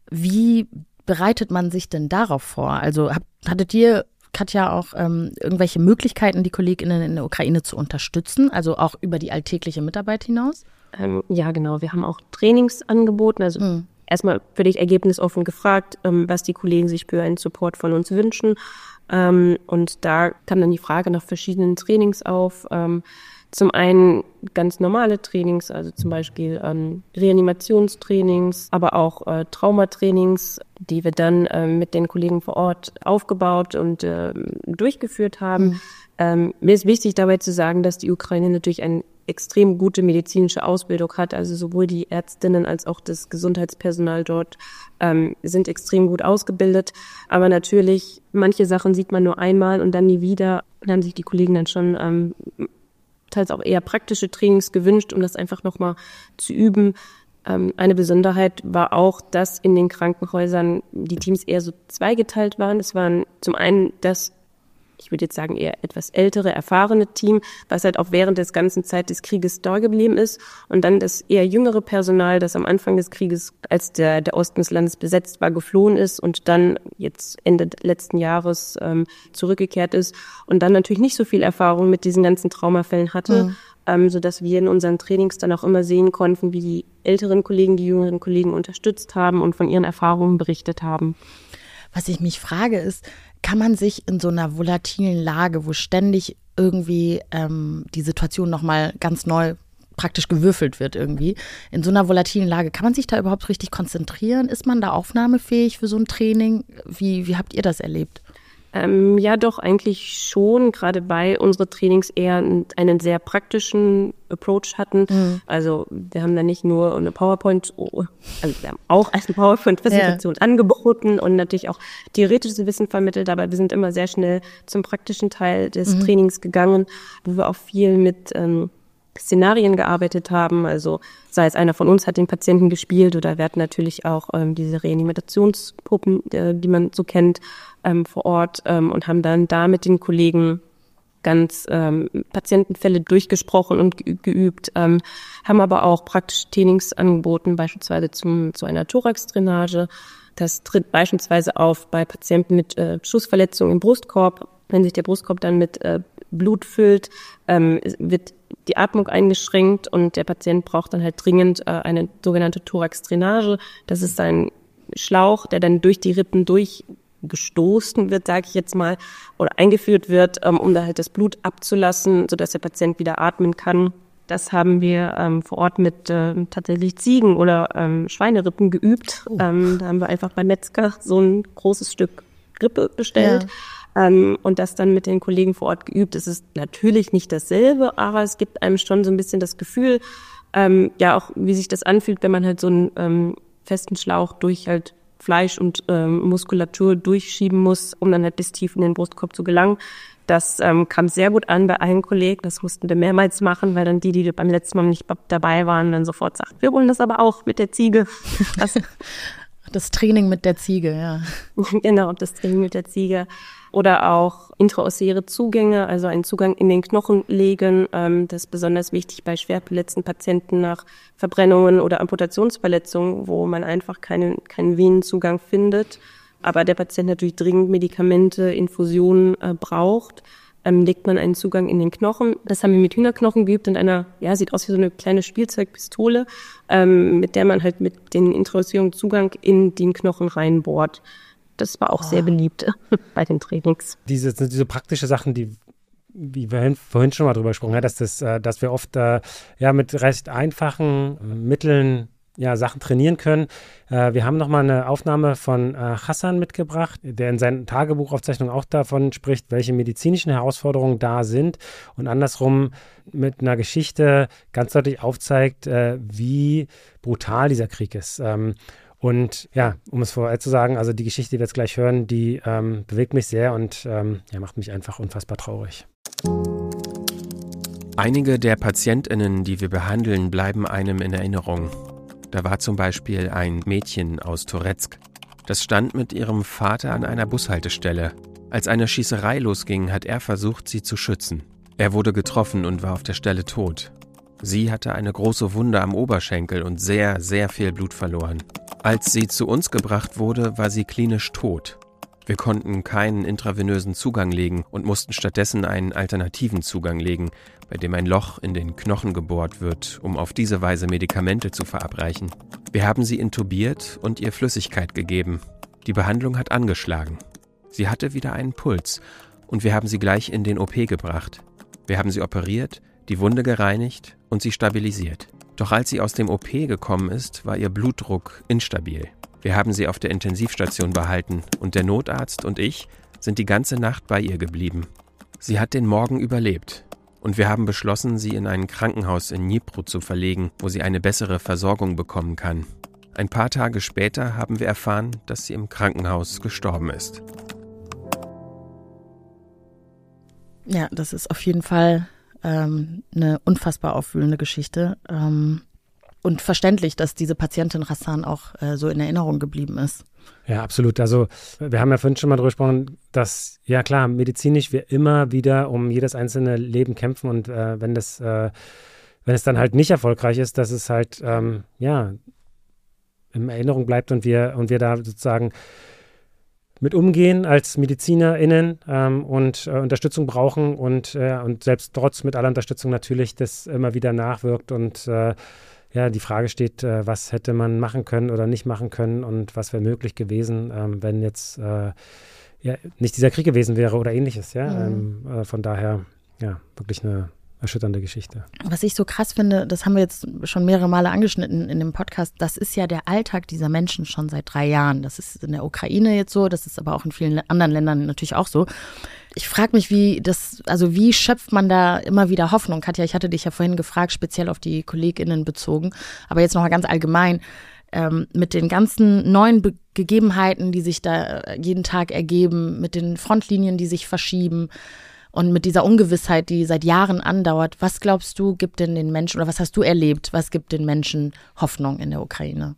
Wie bereitet man sich denn darauf vor? Also habt, hattet ihr, Katja, auch ähm, irgendwelche Möglichkeiten, die KollegInnen in der Ukraine zu unterstützen, also auch über die alltägliche Mitarbeit hinaus? Ähm, ja, genau. Wir haben auch Trainings angeboten, also mhm. erstmal völlig ergebnisoffen gefragt, ähm, was die Kollegen sich für einen Support von uns wünschen. Ähm, und da kam dann die Frage nach verschiedenen Trainings auf. Ähm, zum einen ganz normale Trainings, also zum Beispiel ähm, Reanimationstrainings, aber auch äh, Traumatrainings, die wir dann äh, mit den Kollegen vor Ort aufgebaut und äh, durchgeführt haben. Mhm. Ähm, mir ist wichtig dabei zu sagen, dass die Ukraine natürlich eine extrem gute medizinische Ausbildung hat. Also sowohl die Ärztinnen als auch das Gesundheitspersonal dort ähm, sind extrem gut ausgebildet. Aber natürlich, manche Sachen sieht man nur einmal und dann nie wieder. Dann haben sich die Kollegen dann schon ähm, teils auch eher praktische Trainings gewünscht, um das einfach nochmal zu üben. Ähm, eine Besonderheit war auch, dass in den Krankenhäusern die Teams eher so zweigeteilt waren. Es waren zum einen das, ich würde jetzt sagen, eher etwas ältere, erfahrene Team, was halt auch während des ganzen Zeit des Krieges da geblieben ist. Und dann das eher jüngere Personal, das am Anfang des Krieges, als der, der Osten des Landes besetzt war, geflohen ist und dann jetzt Ende letzten Jahres ähm, zurückgekehrt ist und dann natürlich nicht so viel Erfahrung mit diesen ganzen Traumafällen hatte, mhm. ähm, sodass wir in unseren Trainings dann auch immer sehen konnten, wie die älteren Kollegen, die jüngeren Kollegen unterstützt haben und von ihren Erfahrungen berichtet haben. Was ich mich frage ist, kann man sich in so einer volatilen Lage, wo ständig irgendwie ähm, die Situation nochmal ganz neu praktisch gewürfelt wird irgendwie, in so einer volatilen Lage, kann man sich da überhaupt richtig konzentrieren? Ist man da aufnahmefähig für so ein Training? Wie, wie habt ihr das erlebt? Ähm, ja, doch, eigentlich schon, gerade weil unsere Trainings eher einen sehr praktischen Approach hatten. Mhm. Also wir haben da nicht nur eine PowerPoint, also wir haben auch eine PowerPoint-Präsentation ja. angeboten und natürlich auch theoretisches Wissen vermittelt, aber wir sind immer sehr schnell zum praktischen Teil des mhm. Trainings gegangen, wo wir auch viel mit ähm, Szenarien gearbeitet haben, also sei es einer von uns hat den Patienten gespielt oder wir hatten natürlich auch ähm, diese Reanimationspuppen, äh, die man so kennt, ähm, vor Ort ähm, und haben dann da mit den Kollegen ganz ähm, Patientenfälle durchgesprochen und ge- geübt, ähm, haben aber auch praktische Trainings angeboten, beispielsweise zum, zu einer Thorax-Drainage. Das tritt beispielsweise auf bei Patienten mit äh, Schussverletzungen im Brustkorb. Wenn sich der Brustkorb dann mit äh, Blut füllt, ähm, wird die Atmung eingeschränkt und der Patient braucht dann halt dringend äh, eine sogenannte Thorax-Drainage. Das ist ein Schlauch, der dann durch die Rippen durchgestoßen wird, sage ich jetzt mal, oder eingeführt wird, ähm, um da halt das Blut abzulassen, sodass der Patient wieder atmen kann. Das haben wir ähm, vor Ort mit äh, tatsächlich Ziegen oder ähm, Schweinerippen geübt. Oh. Ähm, da haben wir einfach beim Metzger so ein großes Stück Rippe bestellt. Ja. Ähm, und das dann mit den Kollegen vor Ort geübt. Es ist natürlich nicht dasselbe, aber es gibt einem schon so ein bisschen das Gefühl, ähm, ja auch wie sich das anfühlt, wenn man halt so einen ähm, festen Schlauch durch halt Fleisch und ähm, Muskulatur durchschieben muss, um dann halt bis tief in den Brustkorb zu gelangen. Das ähm, kam sehr gut an bei allen Kollegen. Das mussten wir mehrmals machen, weil dann die, die beim letzten Mal nicht dabei waren, dann sofort sagten, wir wollen das aber auch mit der Ziege. Das, das Training mit der Ziege, ja. Genau, das Training mit der Ziege. Oder auch intraossäre Zugänge, also einen Zugang in den Knochen legen. Ähm, das ist besonders wichtig bei schwer verletzten Patienten nach Verbrennungen oder Amputationsverletzungen, wo man einfach keinen, keinen Venenzugang findet. Aber der Patient natürlich dringend Medikamente, Infusionen äh, braucht. Ähm, legt man einen Zugang in den Knochen. Das haben wir mit Hühnerknochen geübt in einer, ja, sieht aus wie so eine kleine Spielzeugpistole, ähm, mit der man halt mit den intraosären Zugang in den Knochen reinbohrt. Das war auch oh. sehr beliebt bei den Trainings. Diese, diese praktische Sachen, die, wie wir vorhin schon mal drüber gesprochen haben, dass, das, dass wir oft äh, ja, mit recht einfachen Mitteln ja, Sachen trainieren können. Äh, wir haben nochmal eine Aufnahme von äh, Hassan mitgebracht, der in seinen Tagebuchaufzeichnungen auch davon spricht, welche medizinischen Herausforderungen da sind und andersrum mit einer Geschichte ganz deutlich aufzeigt, äh, wie brutal dieser Krieg ist. Ähm, Und ja, um es vorher zu sagen, also die Geschichte, die wir jetzt gleich hören, die ähm, bewegt mich sehr und ähm, ja, macht mich einfach unfassbar traurig. Einige der PatientInnen, die wir behandeln, bleiben einem in Erinnerung. Da war zum Beispiel ein Mädchen aus Toretsk. Das stand mit ihrem Vater an einer Bushaltestelle. Als eine Schießerei losging, hat er versucht, sie zu schützen. Er wurde getroffen und war auf der Stelle tot. Sie hatte eine große Wunde am Oberschenkel und sehr, sehr viel Blut verloren. Als sie zu uns gebracht wurde, war sie klinisch tot. Wir konnten keinen intravenösen Zugang legen und mussten stattdessen einen alternativen Zugang legen, bei dem ein Loch in den Knochen gebohrt wird, um auf diese Weise Medikamente zu verabreichen. Wir haben sie intubiert und ihr Flüssigkeit gegeben. Die Behandlung hat angeschlagen. Sie hatte wieder einen Puls und wir haben sie gleich in den O P gebracht. Wir haben sie operiert, die Wunde gereinigt und sie stabilisiert. Doch als sie aus dem O P gekommen ist, war ihr Blutdruck instabil. Wir haben sie auf der Intensivstation behalten und der Notarzt und ich sind die ganze Nacht bei ihr geblieben. Sie hat den Morgen überlebt und wir haben beschlossen, sie in ein Krankenhaus in Dnipro zu verlegen, wo sie eine bessere Versorgung bekommen kann. Ein paar Tage später haben wir erfahren, dass sie im Krankenhaus gestorben ist. Ja, das ist auf jeden Fall ähm, eine unfassbar aufwühlende Geschichte. Ähm, und verständlich, dass diese Patientin Rassan auch äh, so in Erinnerung geblieben ist. Ja, absolut. Also wir haben ja vorhin schon mal darüber gesprochen, dass, ja klar, medizinisch wir immer wieder um jedes einzelne Leben kämpfen und äh, wenn das, äh, wenn es dann halt nicht erfolgreich ist, dass es halt, ähm, ja, in Erinnerung bleibt und wir, und wir da sozusagen mit umgehen als MedizinerInnen ähm, und äh, Unterstützung brauchen und, äh, und selbst trotz mit aller Unterstützung natürlich das immer wieder nachwirkt und äh, ja, die Frage steht, äh, was hätte man machen können oder nicht machen können und was wäre möglich gewesen, ähm, wenn jetzt äh, ja, nicht dieser Krieg gewesen wäre oder ähnliches. Ja? Mhm. Ähm, äh, von daher, ja, wirklich eine erschütternde Geschichte. Was ich so krass finde, das haben wir jetzt schon mehrere Male angeschnitten in dem Podcast, das ist ja der Alltag dieser Menschen schon seit drei Jahren. Das ist in der Ukraine jetzt so, das ist aber auch in vielen anderen Ländern natürlich auch so. Ich frage mich, wie das, also wie schöpft man da immer wieder Hoffnung? Katja, ich hatte dich ja vorhin gefragt, speziell auf die KollegInnen bezogen, aber jetzt nochmal ganz allgemein, ähm, mit den ganzen neuen Be- Gegebenheiten, die sich da jeden Tag ergeben, mit den Frontlinien, die sich verschieben, und mit dieser Ungewissheit, die seit Jahren andauert, was glaubst du, gibt denn den Menschen, oder was hast du erlebt, was gibt den Menschen Hoffnung in der Ukraine?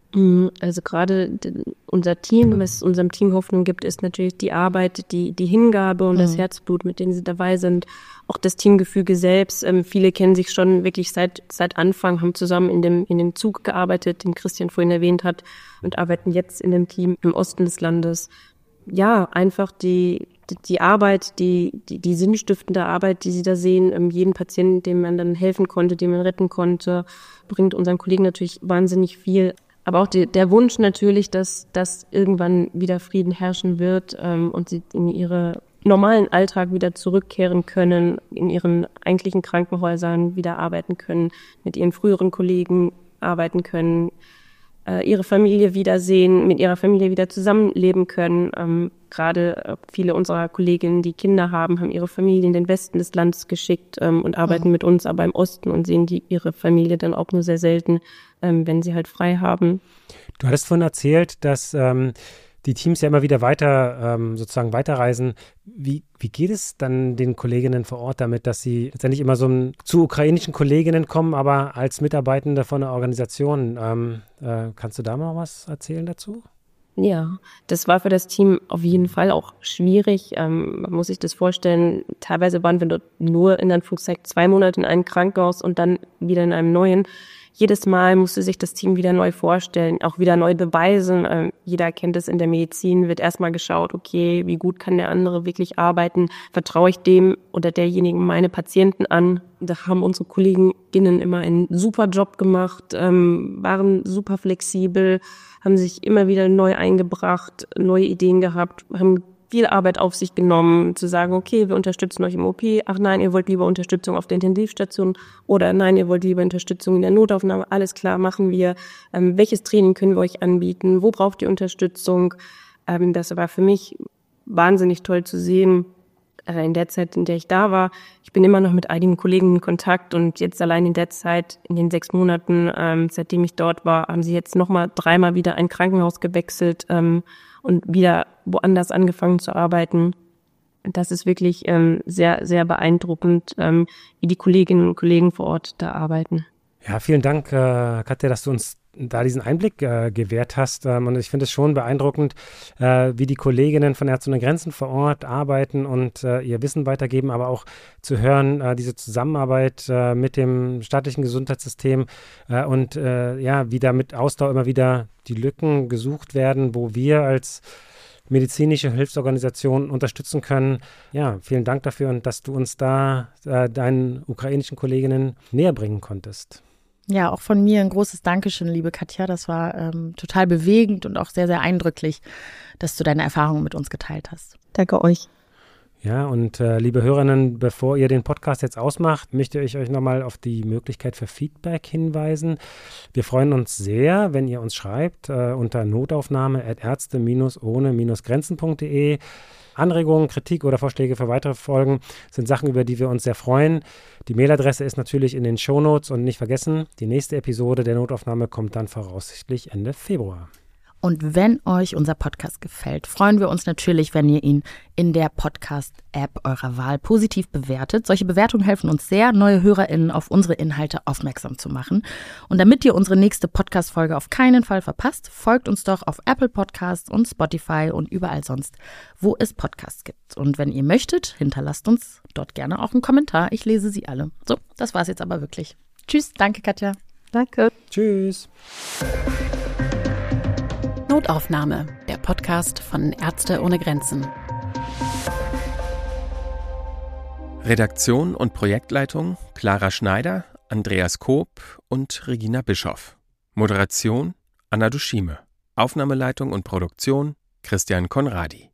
Also gerade unser Team, was unserem Team Hoffnung gibt, ist natürlich die Arbeit, die die Hingabe und mhm. das Herzblut, mit denen sie dabei sind. Auch das Teamgefüge selbst. Ähm, viele kennen sich schon wirklich seit seit Anfang, haben zusammen in dem in dem Zug gearbeitet, den Christian vorhin erwähnt hat, und arbeiten jetzt in dem Team im Osten des Landes. Ja, einfach die die Arbeit, die, die, die sinnstiftende Arbeit, die sie da sehen, jeden Patienten, dem man dann helfen konnte, den man retten konnte, bringt unseren Kollegen natürlich wahnsinnig viel. Aber auch die, der Wunsch natürlich, dass, dass irgendwann wieder Frieden herrschen wird ähm, und sie in ihren normalen Alltag wieder zurückkehren können, in ihren eigentlichen Krankenhäusern wieder arbeiten können, mit ihren früheren Kollegen arbeiten können, äh, ihre Familie wiedersehen, mit ihrer Familie wieder zusammenleben können. Ähm, Gerade äh, viele unserer Kolleginnen, die Kinder haben, haben ihre Familie in den Westen des Landes geschickt ähm, und arbeiten mhm. mit uns aber im Osten und sehen die ihre Familie dann auch nur sehr selten, ähm, wenn sie halt frei haben. Du hattest vorhin erzählt, dass ähm, die Teams ja immer wieder weiter ähm, sozusagen weiterreisen. Wie, wie geht es dann den Kolleginnen vor Ort damit, dass sie letztendlich immer so ein, zu ukrainischen Kolleginnen kommen, aber als Mitarbeitende von einer Organisation? Ähm, äh, kannst du da mal was erzählen dazu? Ja, das war für das Team auf jeden Fall auch schwierig. Ähm, man muss sich das vorstellen, teilweise waren wir dort nur in Anführungszeichen zwei Monate in einem Krankenhaus und dann wieder in einem neuen. Jedes Mal musste sich das Team wieder neu vorstellen, auch wieder neu beweisen. Ähm, jeder kennt es in der Medizin, wird erstmal geschaut, okay, wie gut kann der andere wirklich arbeiten? Vertraue ich dem oder derjenigen meine Patienten an? Da haben unsere Kolleginnen immer einen super Job gemacht, ähm, waren super flexibel, haben sich immer wieder neu eingebracht, neue Ideen gehabt, haben viel Arbeit auf sich genommen, zu sagen, okay, wir unterstützen euch im O P, ach nein, ihr wollt lieber Unterstützung auf der Intensivstation oder nein, ihr wollt lieber Unterstützung in der Notaufnahme, alles klar, machen wir. Ähm, welches Training können wir euch anbieten? Wo braucht ihr Unterstützung? Ähm, das war für mich wahnsinnig toll zu sehen, äh, in der Zeit, in der ich da war. Ich bin immer noch mit einigen Kollegen in Kontakt und jetzt allein in der Zeit, in den sechs Monaten, ähm, seitdem ich dort war, haben sie jetzt nochmal dreimal wieder ein Krankenhaus gewechselt, ähm, und wieder woanders angefangen zu arbeiten. Das ist wirklich ähm, sehr, sehr beeindruckend, ähm, wie die Kolleginnen und Kollegen vor Ort da arbeiten. Ja, vielen Dank, äh, Katja, dass du uns da diesen Einblick äh, gewährt hast. Ähm, und ich finde es schon beeindruckend, äh, wie die Kolleginnen von Ärzte ohne Grenzen vor Ort arbeiten und äh, ihr Wissen weitergeben, aber auch zu hören, äh, diese Zusammenarbeit äh, mit dem staatlichen Gesundheitssystem äh, und äh, ja, wie da mit Ausdauer immer wieder die Lücken gesucht werden, wo wir als medizinische Hilfsorganisationen unterstützen können. Ja, vielen Dank dafür und dass du uns da äh, deinen ukrainischen Kolleginnen näher bringen konntest. Ja, auch von mir ein großes Dankeschön, liebe Katja. Das war ähm, total bewegend und auch sehr, sehr eindrücklich, dass du deine Erfahrungen mit uns geteilt hast. Danke euch. Ja, und äh, liebe Hörerinnen, bevor ihr den Podcast jetzt ausmacht, möchte ich euch nochmal auf die Möglichkeit für Feedback hinweisen. Wir freuen uns sehr, wenn ihr uns schreibt äh, unter notaufnahme at ärzte ohne grenzen punkt de. Anregungen, Kritik oder Vorschläge für weitere Folgen sind Sachen, über die wir uns sehr freuen. Die Mailadresse ist natürlich in den Shownotes und nicht vergessen, die nächste Episode der Notaufnahme kommt dann voraussichtlich Ende Februar. Und wenn euch unser Podcast gefällt, freuen wir uns natürlich, wenn ihr ihn in der Podcast-App eurer Wahl positiv bewertet. Solche Bewertungen helfen uns sehr, neue HörerInnen auf unsere Inhalte aufmerksam zu machen. Und damit ihr unsere nächste Podcast-Folge auf keinen Fall verpasst, folgt uns doch auf Apple Podcasts und Spotify und überall sonst, wo es Podcasts gibt. Und wenn ihr möchtet, hinterlasst uns dort gerne auch einen Kommentar. Ich lese sie alle. So, das war's jetzt aber wirklich. Tschüss, danke Katja. Danke. Tschüss. Notaufnahme, der Podcast von Ärzte ohne Grenzen. Redaktion und Projektleitung Clara Schneider, Andreas Koop und Regina Bischoff. Moderation Anna Duschime. Aufnahmeleitung und Produktion Christian Konradi.